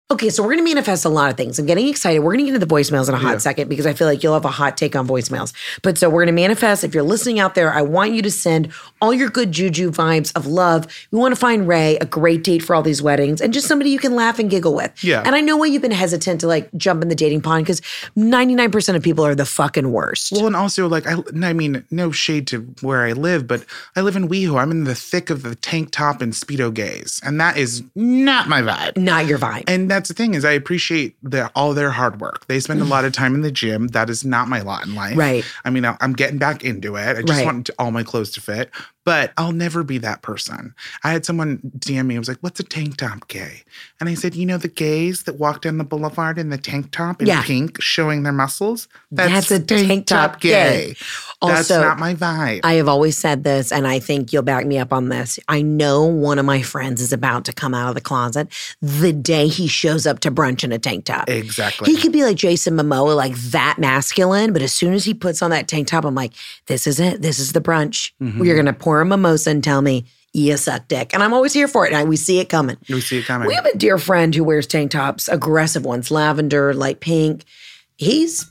Okay, so we're going to manifest a lot of things. I'm getting excited. We're going to get into the voicemails in a hot Yeah. second because I feel like you'll have a hot take on voicemails. But so we're going to manifest. If you're listening out there, I want you to send all your good juju vibes of love. We want to find Ray a great date for all these weddings and just somebody you can laugh and giggle with. Yeah. And I know why you've been hesitant to like jump in the dating pond because ninety-nine percent of people are the fucking worst. Well, and also, like, I, I mean, no shade to where I live, but I live in WeHo. I'm in the thick of the tank top and Speedo gays, and that is not my vibe. Not your vibe. And that's the thing is I appreciate the, all their hard work. They spend a lot of time in the gym. That is not my lot in life. Right. I mean, I- I'm getting back into it. I just Right. want all my clothes to fit, but I'll never be that person. I had someone D M me. I was like, what's a tank top gay? And I said, you know, the gays that walk down the boulevard in the tank top in Yeah. pink showing their muscles? That's a tank top gay. That's Also, not my vibe. I have always said this, and I think you'll back me up on this. I know one of my friends is about to come out of the closet the day he shows up to brunch in a tank top. Exactly. He could be like Jason Momoa, like that masculine, but as soon as he puts on that tank top, I'm like, this is it. This is the brunch. Mm-hmm. You're going to pour a mimosa and tell me you suck dick. And I'm always here for it. And I, we see it coming. we see it coming. We have a dear friend who wears tank tops, aggressive ones, lavender, light pink. He's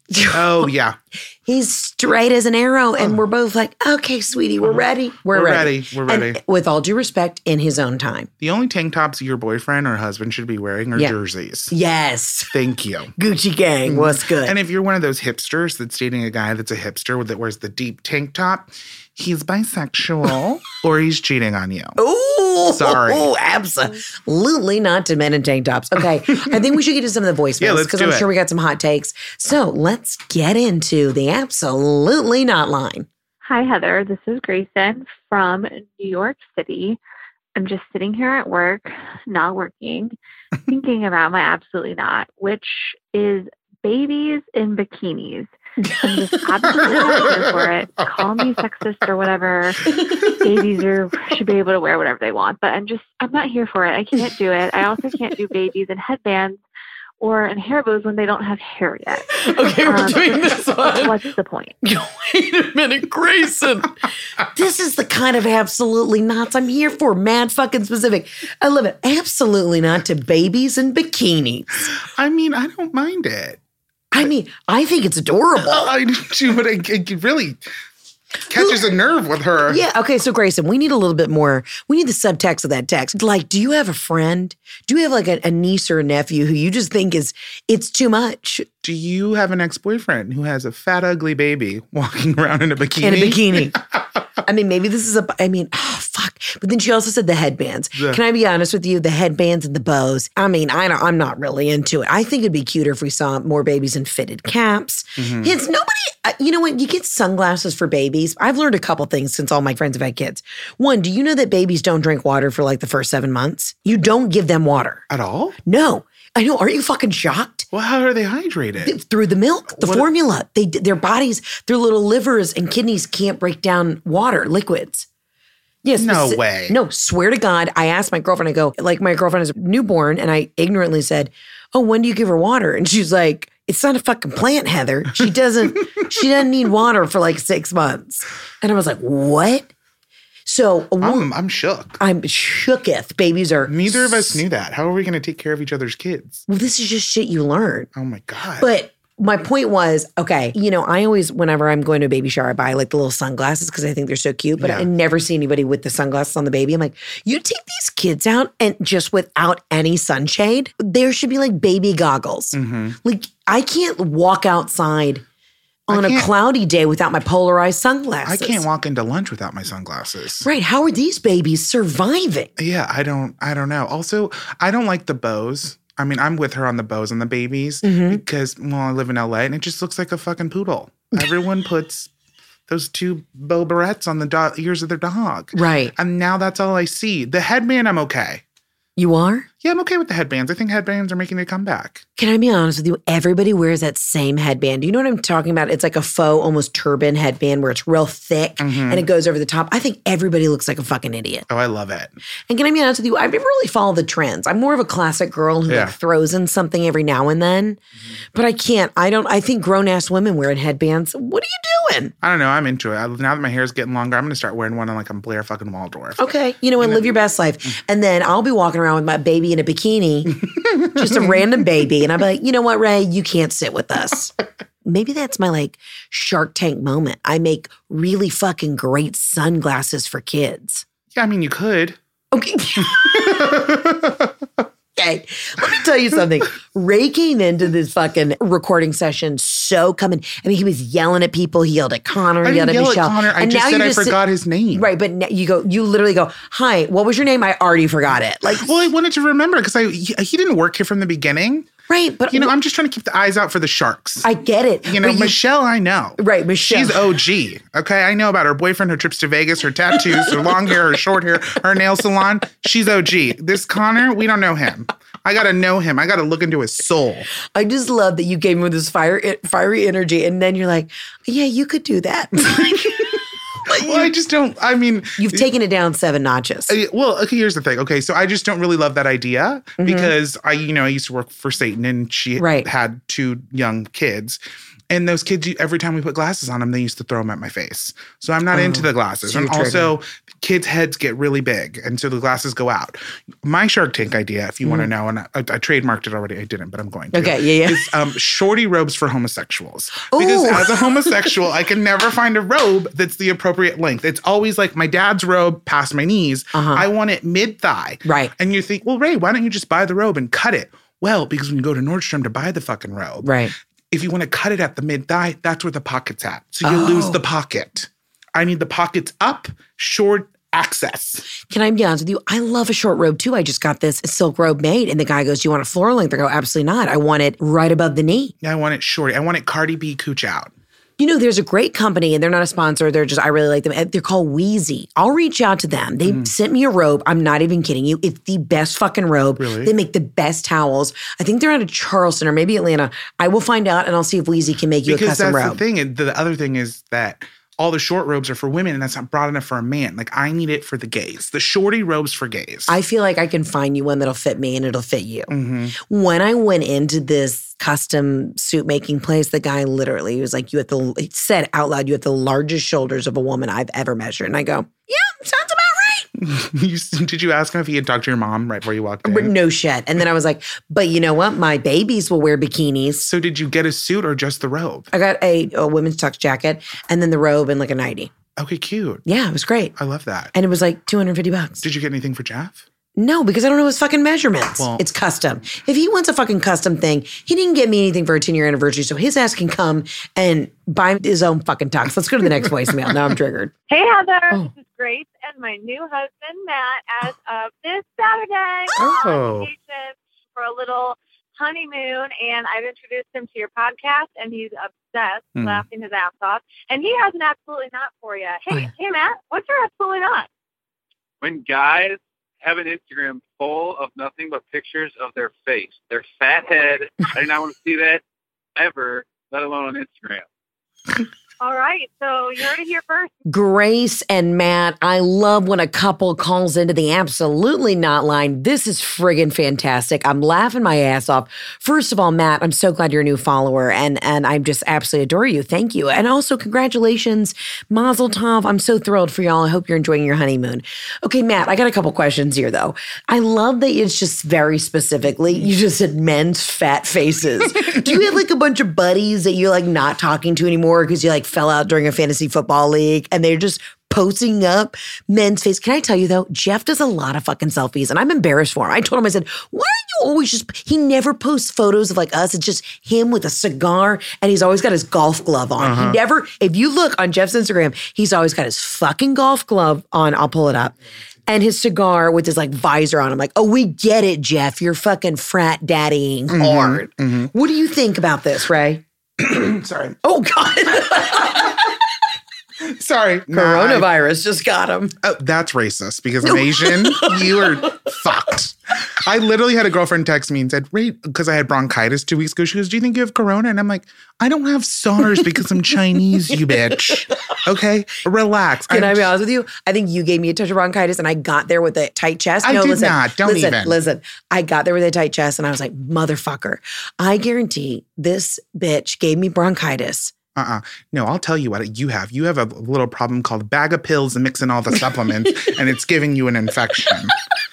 oh, yeah. He's straight as an arrow, and we're both like, okay, sweetie, we're ready. We're, We're ready. ready. We're And ready. with all due respect, in his own time. The only tank tops your boyfriend or husband should be wearing are Yeah. jerseys. Yes. Thank you. Gucci gang, what's good? And if you're one of those hipsters that's dating a guy that's a hipster that wears the deep tank top, he's bisexual or he's cheating on you. Ooh, Sorry. Ooh, absolutely not to men in tank tops. Okay, I think we should get to some of the Yeah, voicemails let's because do I'm it. sure we got some hot takes. So let's get into the absolutely not line. Hi, Heather. This is Grayson from New York City. I'm just sitting here at work, not working, thinking about my absolutely not, which is babies in bikinis. I'm just absolutely not here for it. Call me sexist or whatever. Babies are, should be able to wear whatever they want, but I'm just, I'm not here for it. I can't do it. I also can't do babies in headbands or in hair bows when they don't have hair yet. Okay, we're Um, doing this one. What's the point? Wait a minute, Grayson. This is the kind of absolutely nots I'm here for. Mad fucking specific. I love it. Absolutely not to babies in bikinis. I mean, I don't mind it. I mean, I think it's adorable. I do, but it, it really catches a nerve with her. Yeah. Okay. So, Grayson, we need a little bit more. We need the subtext of that text. Like, do you have a friend? Do you have like a, a niece or a nephew who you just think is, it's too much Do you have an ex-boyfriend who has a fat, ugly baby walking around in a bikini? in a bikini? I mean, maybe this is a, I mean, oh, fuck. But then she also said the headbands. Yeah. Can I be honest with you? The headbands and the bows. I mean, I don't, I'm not really into it. I think it'd be cuter if we saw more babies in fitted caps. Mm-hmm. It's nobody, uh, you know what? You get sunglasses for babies. I've learned a couple things since all my friends have had kids. One, do you know that babies don't drink water for like the first seven months? You don't give them water. At all? No. I know. Aren't you fucking shocked? Well, how are they hydrated? Through the milk, the What- formula. They, their bodies, their little livers and kidneys can't break down water, liquids. Yes. No way. No, swear to God. I asked my girlfriend, I go, like my girlfriend is newborn, and I ignorantly said, oh, when do you give her water? And she's like, it's not a fucking plant, Heather. She doesn't, she doesn't need water for like six months. And I was like, what? So a wo- I'm, I'm shook. I'm shooketh. Babies are. Neither of us knew that. How are we going to take care of each other's kids? Well, this is just shit you learn. Oh my God. But my point was, okay, you know, I always, whenever I'm going to a baby shower, I buy like the little sunglasses because I think they're so cute, but Yeah. I never see anybody with the sunglasses on the baby. I'm like, you take these kids out and just without any sunshade, there should be like baby goggles. Mm-hmm. Like, I can't walk outside on a can't- cloudy day without my polarized I sunglasses. can't walk into lunch without my sunglasses. Right. How are these babies surviving? Yeah, I don't I don't know. Also, I don't like the bows. I mean, I'm with her on the bows and the babies Mm-hmm. because, well, I live in L A and it just looks like a fucking poodle. Everyone puts those two bow barrettes on the do- ears of their dog. Right. And now that's all I see. The headband, I'm okay. You are? Yeah, I'm okay with the headbands. I think headbands are making a comeback. Can I be honest with you? Everybody wears that same headband. Do you know what I'm talking about? It's like a faux, almost turban headband where it's real thick Mm-hmm. and it goes over the top. I think everybody looks like a fucking idiot. Oh, I love it. And can I be honest with you? I never really follow the trends. I'm more of a classic girl who Yeah. like throws in something every now and then. But I can't. I don't. I think grown ass women wearing headbands. What are you doing? I don't know. I'm into it. I, now that my hair's getting longer, I'm going to start wearing one on like I'm Blair fucking Waldorf. Okay, you know what? Live your best life. And then I'll be walking around with my baby baby in a bikini, just a random baby. And I'd be like, you know what, Ray, you can't sit with us. Maybe that's my like Shark Tank moment. I make really fucking great sunglasses for kids. Yeah, I mean, you could. Okay. Okay, let me tell you something. Ray came into this fucking recording session so coming. I mean, he was yelling at people. He yelled at Connor. I He yelled didn't at yell Michelle. at Connor. I And just now said you I just forgot sit- his name. Right, but now you go. You literally go, "Hi, what was your name? I already forgot it." Like, Well, I wanted to remember because I he, he didn't work here from the beginning. right, but You know, I'm just trying to keep the eyes out for the sharks. I get it. you know, but Michelle, I know. Right, Michelle. She's O G. Okay, I know about her boyfriend, her trips to Vegas, her tattoos, her long hair, her short hair, her nail salon. She's O G. This Connor, we don't know him. I gotta know him. I gotta look into his soul. I just love that you gave him this fire, fiery energy, and then you're like, "Yeah, you could do that." Well, I just don't. I mean, You've taken it down seven notches. Uh, Well, okay, here's the thing. Okay, so I just don't really love that idea Mhm. because I, you know, I used to work for Satan and she Right. had two young kids. And those kids, you- every time we put glasses on them, they used to throw them at my face. So I'm not Oh, into the glasses. so And you're also, kids' heads get really big. And so the glasses go out. My Shark Tank idea, if you want to know, and I, I trademarked it already. I didn't, but I'm going to. Mm-hmm. Okay, yeah, yeah. Is um, shorty robes for homosexuals. Because Ooh. as a homosexual, I can never find a robe that's the appropriate length. It's always like my dad's robe past my knees. Uh-huh. I want it mid-thigh. Right. And you think, well, Ray, why don't you just buy the robe and cut it? Well, because when you go to Nordstrom to buy the fucking robe, Right. if you want to cut it at the mid-thigh, that's where the pocket's at. So you lose Oh. the pocket. I need the pockets up, short access. Can I be honest with you? I love a short robe too. I just got this silk robe made, and the guy goes, "Do you want it floor length?" I go, "Absolutely not. I want it right above the knee." Yeah, I want it short. I want it Cardi B cooch out. You know, there's a great company, and they're not a sponsor. They're just, I really like them. They're called Wheezy. I'll reach out to them. They sent me a robe. I'm not even kidding you. It's the best fucking robe. Really? They make the best towels. I think they're out of Charleston or maybe Atlanta. I will find out, and I'll see if Wheezy can make you Because a custom that's robe. the thing. And the other thing is that all the short robes are for women, and that's not broad enough for a man. Like, I need it for the gays. The shorty robes for gays. I feel like I can find you one that'll fit me and it'll fit you. Mm-hmm. When I went into this custom suit making place, the guy literally was like, "You have the," he said out loud, "You have the largest shoulders of a woman I've ever measured." And I go, "Yeah, sounds about right." You- Did you ask him if he had talked to your mom right before you walked in? But no shit. And then I was like, "But you know what? My babies will wear bikinis." So did you get a suit or just the robe? I got a, a women's tux jacket and then the robe and like a nightie. Okay, cute. Yeah, it was great. I love that. And it was like two hundred fifty bucks. Did you get anything for Jeff? No, because I don't know his fucking measurements. Well- It's custom. If he wants a fucking custom thing, he didn't get me anything for a ten year anniversary, so his ass can come and buy his own fucking tux. Let's go to the next voicemail. Now I'm triggered. Hey, Heather. Oh. This is Grace and my new husband, Matt, as of this Saturday. Oh. We're on vacation for a little honeymoon, and I've introduced him to your podcast, and he's obsessed, Hmm. laughing his ass off. And he has an absolutely not for you. Hey, Oh, yeah. hey, Matt, what's your absolutely not? When guys have an Instagram full of nothing but pictures of their face, their fat head. I do not want to see that ever, let alone on Instagram. All right, so you heard it here first. Grace and Matt, I love when a couple calls into the absolutely not line. This is friggin' fantastic. I'm laughing my ass off. First of all, Matt, I'm so glad you're a new follower, and and I just absolutely adore you. Thank you. And also, congratulations, Mazel Tov. I'm so thrilled for y'all. I hope you're enjoying your honeymoon. Okay, Matt, I got a couple questions here, though. I love that it's just very specifically, you just said men's fat faces. Do you have like a bunch of buddies that you're like not talking to anymore because you like fell out during a fantasy football league and they're just posting up men's face? Can I tell you though, Jeff does a lot of fucking selfies and I'm embarrassed for him. I told him, I said, why are you always just, he never posts photos of like us. It's just him with a cigar and he's always got his golf glove on. Uh-huh. He never, if you look on Jeff's Instagram, he's always got his fucking golf glove on. I'll pull it up. And his cigar with his like visor on. I'm like, oh, we get it, Jeff. You're fucking frat daddying hard. Mm-hmm. What do you think about this, Ray? Sorry. Oh, God. Sorry. Nah, I- Coronavirus just got him. Oh, that's racist because I'm Asian. You are fucked. I literally had a girlfriend text me and said, Ray, because I had bronchitis two weeks ago. She goes, do you think you have corona? And I'm like, I don't have SARS because I'm Chinese, you bitch. Okay? Relax. Can I'm I be honest with you? I think you gave me a touch of bronchitis and I got there with a tight chest. I no, did listen, not. Don't listen, even. Listen, I got there with a tight chest and I was like, motherfucker, I guarantee this bitch gave me bronchitis. Uh-uh. No, I'll tell you what you have. You have a little problem called bag of pills and mixing all the supplements, and it's giving you an infection.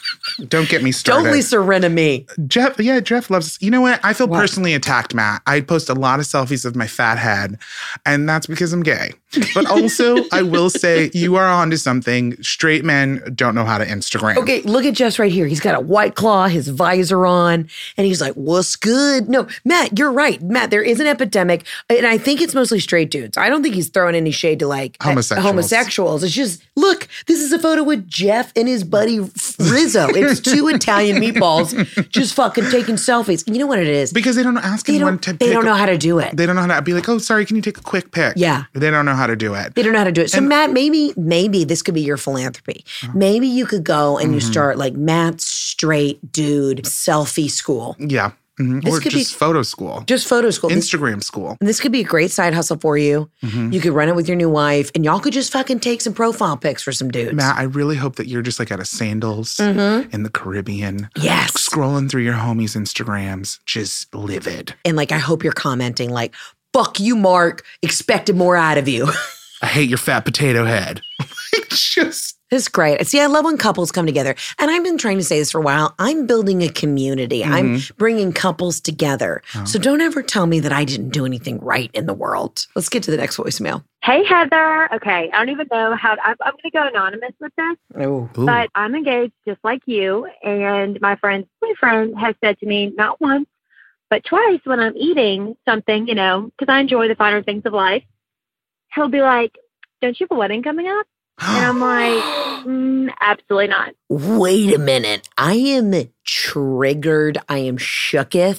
Don't get me started. Don't Lisa Rinna me. Jeff, yeah, Jeff loves, you know what? I feel What? personally attacked, Matt. I post a lot of selfies of my fat head, and that's because I'm gay. But also, I will say you are onto something. Straight men don't know how to Instagram. Okay, look at Jeff's right here. He's got a White Claw, his visor on, and he's like, what's good? No, Matt, you're right. Matt, there is an epidemic, and I think it's mostly straight dudes. I don't think he's throwing any shade to like Homosexuals. homosexuals. It's just, look, this is a photo with Jeff and his buddy Rizzo. It's two Italian meatballs just fucking taking selfies. You know what it is? Because they don't ask They anyone don't, to they pick don't a- know how to do it. They don't know how to be like, oh, sorry, can you take a quick pic? Yeah. They don't know how to do it. They don't know how to do it. So And- Matt, maybe, maybe this could be your philanthropy. Maybe you could go and you Mm-hmm. start like Matt's straight dude selfie school. Yeah. Mhm. This Or could just be- photo school. Just photo school. This, Instagram school. this could be a great side hustle for you. Mm-hmm. You could run it with your new wife and y'all could just fucking take some profile pics for some dudes. Matt, I really hope that you're just like at a Sandals Mhm. in the Caribbean. Yes. Scrolling through your homies' Instagrams, just livid. And like, I hope you're commenting like, fuck you, Mark. Expected more out of you. I hate your fat potato head. It's just It's great. See, I love when couples come together. And I've been trying to say this for a while. I'm building a community. I'm bringing couples together. So don't ever tell me that I didn't do anything right in the world. Let's get to the next voicemail. Hey, Heather. Okay, I don't even know how, I'm, I'm going to go anonymous with this, Oh, Ooh. but I'm engaged just like you. And my friend's boyfriend has said to me, not once, but twice when I'm eating something, you know, because I enjoy the finer things of life, he'll be like, don't you have a wedding coming up? And I'm like, mm, absolutely not. wait a minute. I am triggered. I am shooketh.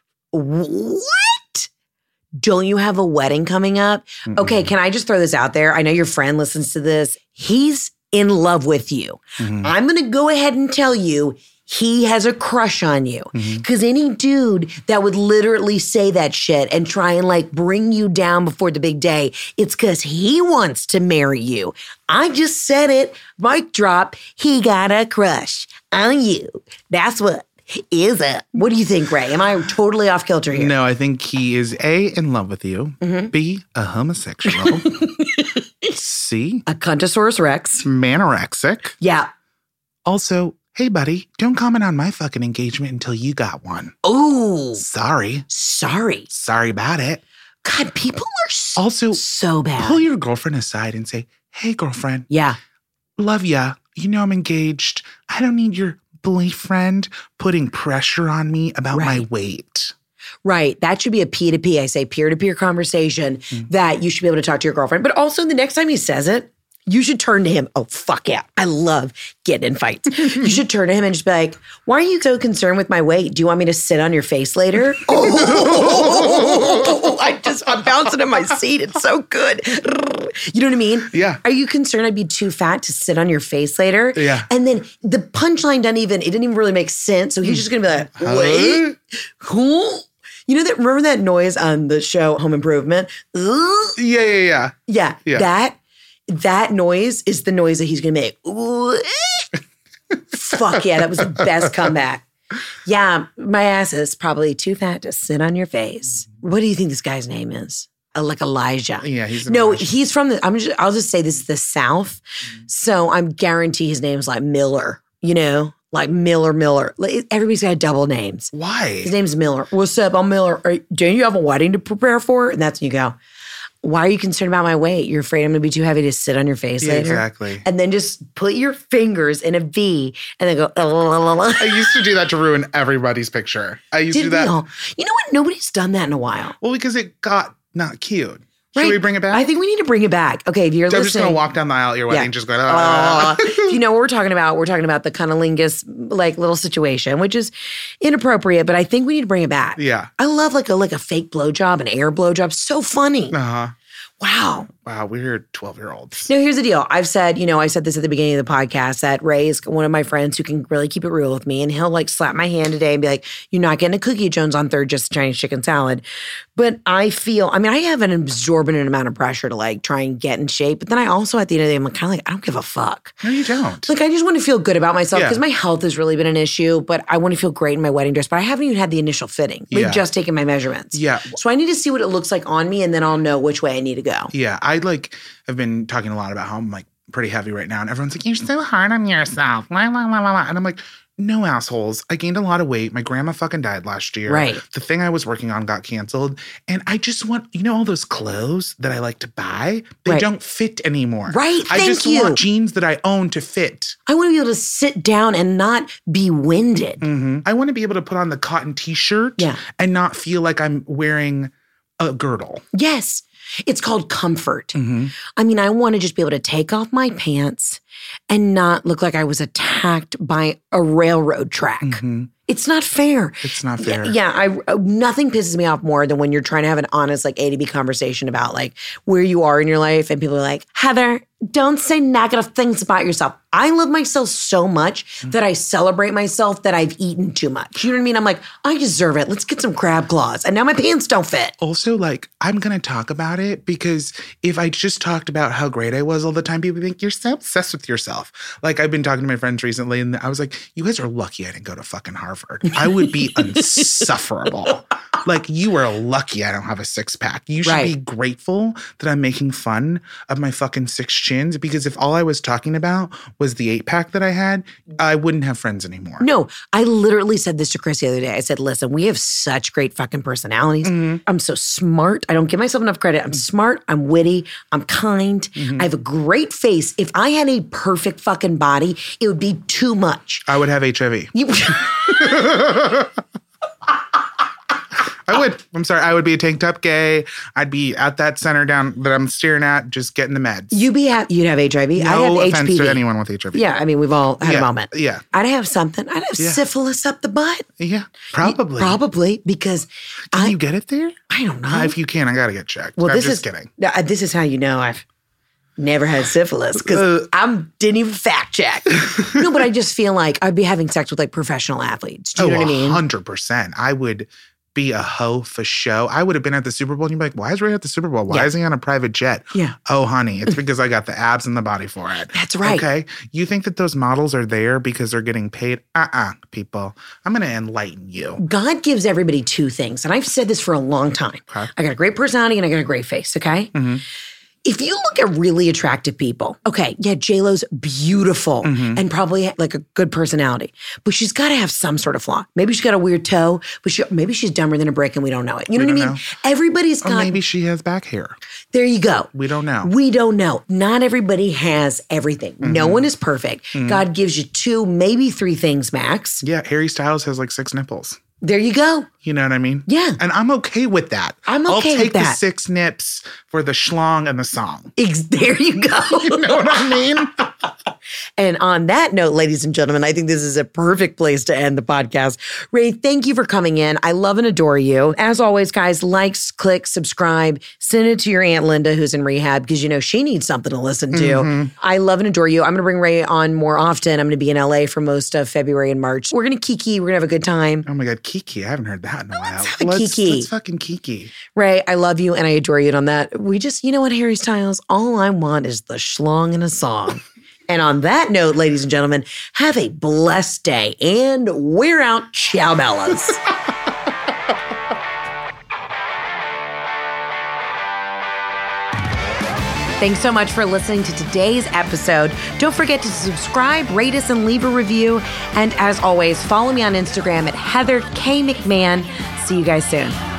What? Don't you have a wedding coming up? Okay, can I just throw this out there? I know your friend listens to this. He's in love with you. Mhm. I'm going to go ahead and tell you he has a crush on you. Because any dude that would literally say that shit and try and like bring you down before the big day, it's because he wants to marry you. I just said it. Mic drop. He got a crush on you. That's what is it. What do you think, Ray? Am I totally off kilter here? No, I think he is A, in love with you, Mm-hmm. B, a homosexual, C, A Cuntosaurus Rex. manorexic. Yeah. Also, hey, buddy, don't comment on my fucking engagement until you got one. Oh, Sorry. sorry. Sorry about it. God, people are so, Also, so bad. pull your girlfriend aside and say, hey, girlfriend, yeah. love ya. You know I'm engaged. I don't need your boyfriend putting pressure on me about my Right. weight. Right. That should be a P to P, I say peer to peer conversation that you should be able to talk to your girlfriend. But also the next time he says it, you should turn to him. Oh, fuck yeah. I love getting in fights. You should turn to him and just be like, why are you so concerned with my weight? Do you want me to sit on your face later? Oh, I just, I'm bouncing in my seat. It's so good. You know what I mean? Yeah. Are you concerned I'd be too fat to sit on your face later? Yeah. And then the punchline doesn't even, it didn't even really make sense. So he's just going to be like, wait, who? You know that, remember that noise on the show Home Improvement? Ugh. Yeah, yeah, yeah. Yeah, Yeah. that that noise is the noise that he's gonna make. Ooh, eh. Fuck yeah, that was the best comeback. Yeah, my ass is probably too fat to sit on your face. What do you think this guy's name is? Uh, like Elijah. Yeah, he's no, Elijah. he's from the. I'm just. I'll just say this is the South, so I'm guarantee his name's like Miller. You know, like Miller Miller. Like, everybody's got double names. Why? His name's Miller. What's up? I'm Miller. Are, don't you have a wedding to prepare for? And that's when you go, why are you concerned about my weight? You're afraid I'm going to be too heavy to sit on your face Yeah, later? exactly. And then just put your fingers in a V and then go, la, la, la, la. I used to do that to ruin everybody's picture. I used to do Did we that. all? You know what? Nobody's done that in a while. Well, because it got not cute. Should Right? we bring it back? I think we need to bring it back. Okay, if you're So I'm just listening. going to walk down the aisle at your wedding, Yeah. just going, Uh, ah. you know what we're talking about? We're talking about the cunnilingus like little situation, which is inappropriate, but I think we need to bring it back. Yeah. I love like a like a fake blowjob, an air blowjob. So funny. Uh-huh. Wow. Wow, we're twelve-year-olds. No, here's the deal. I've said, you know, I said this at the beginning of the podcast that Ray is one of my friends who can really keep it real with me. And he'll like slap my hand today and be like, you're not getting a Cookie Jones on third, just a Chinese chicken salad. But I feel, I mean, I have an absorbent amount of pressure to like try and get in shape. But then I also, at the end of the day, I'm like, kind of like, I don't give a fuck. No, you don't. Like, I just want to feel good about myself Yeah. because my health has really been an issue, but I want to feel great in my wedding dress. But I haven't even had the initial fitting. We've Yeah. just taken my measurements. Yeah. So I need to see what it looks like on me and then I'll know which way I need to go. Yeah, I like have been talking a lot about how I'm like pretty heavy right now, and everyone's like, "You're so hard on yourself," la la la la la, and I'm like, no assholes. I gained a lot of weight. My grandma fucking died last year. Right. The thing I was working on got canceled. And I just want, you know, all those clothes that I like to buy? They Right. don't fit anymore. Right, I thank just you. want jeans that I own to fit. I want to be able to sit down and not be winded. Mm-hmm. I want to be able to put on the cotton t-shirt Yeah. and not feel like I'm wearing a girdle. Yes. It's called comfort. Mm-hmm. I mean, I want to just be able to take off my pants and not look like I was attacked by a railroad track. Mm-hmm. It's not fair. It's not fair. Yeah, yeah, I uh, nothing pisses me off more than when you're trying to have an honest, like A to B conversation about like where you are in your life, and people are like, Heather, don't say negative things about yourself. I love myself so much that I celebrate myself that I've eaten too much. You know what I mean? I'm like, I deserve it. Let's get some crab claws. And now my pants don't fit. Also, like, I'm going to talk about it because if I just talked about how great I was all the time, people think you're so obsessed with yourself. Like, I've been talking to my friends recently and I was like, you guys are lucky I didn't go to fucking Harvard. I would be insufferable. Like, you are lucky I don't have a six pack. You should Right. be grateful that I'm making fun of my fucking six chins, because if all I was talking about was the eight pack that I had, I wouldn't have friends anymore. No, I literally said this to Chris the other day. I said, listen, we have such great fucking personalities. Mm-hmm. I'm so smart. I don't give myself enough credit. I'm smart. I'm witty. I'm kind. Mm-hmm. I have a great face. If I had a perfect fucking body, it would be too much. I would have H I V. You- I would. I'm sorry. I would be a tank top gay. I'd be at that center down that I'm staring at, just getting the meds. You'd be ha- you'd have H I V. no I'd have offense H P V. to anyone with H I V. Yeah, I mean, we've all had yeah. a moment. Yeah. I'd have something. I'd have Yeah. syphilis up the butt. Yeah. Probably. Probably because Can I you get it there? I don't know. Uh, if you can, I gotta get checked. Well, I'm this just is kidding. uh, this is how you know I've never had syphilis, because Uh, I didn't even fact check. No, but I just feel like I'd be having sex with like professional athletes. Do you oh, know what I mean? one hundred percent. I would be a hoe for show. I would have been at the Super Bowl and you'd be like, why is Ray at the Super Bowl? Why Yeah. is he on a private jet? Yeah. Oh, honey, it's because I got the abs and the body for it. That's right. Okay. You think that those models are there because they're getting paid? Uh-uh, people. I'm going to enlighten you. God gives everybody two things, and I've said this for a long time. Okay. I got a great personality and I got a great face. Okay. Mm-hmm. If you look at really attractive people, okay, yeah, J-Lo's beautiful Mm-hmm. and probably like a good personality, but she's got to have some sort of flaw. Maybe she's got a weird toe, but she, maybe she's dumber than a brick and we don't know it. You know We what I don't mean? know. Everybody's Or got, maybe she has back hair. there you go. We don't know. We don't know. Not everybody has everything. Mm-hmm. No one is perfect. God gives you two, maybe three things max. Yeah, Harry Styles has like six nipples. There you go. You know what I mean? Yeah. And I'm okay with that. I'm I'll okay take with the that. six nips for the schlong and the song. Ex- there you go. You know what I mean? And on that note, ladies and gentlemen, I think this is a perfect place to end the podcast. Ray, thank you for coming in. I love and adore you. As always, guys, like, click, subscribe, send it to your Aunt Linda who's in rehab because you know she needs something to listen to. Mm-hmm. I love and adore you. I'm going to bring Ray on more often. I'm going to be in L A for most of February and March. We're going to kiki. We're going to have a good time. Oh my God, Kiki. I haven't heard that in a while. have a let's, Kiki. let's fucking Kiki. Ray, I love you and I adore you. And on that, we just, you know what, Harry Styles, all I want is the schlong and a song. And on that note, ladies and gentlemen, have a blessed day and we're out. Ciao, Bellas. Thanks so much for listening to today's episode. Don't forget to subscribe, rate us, and leave a review. And as always, follow me on Instagram at Heather K. McMahon. See you guys soon.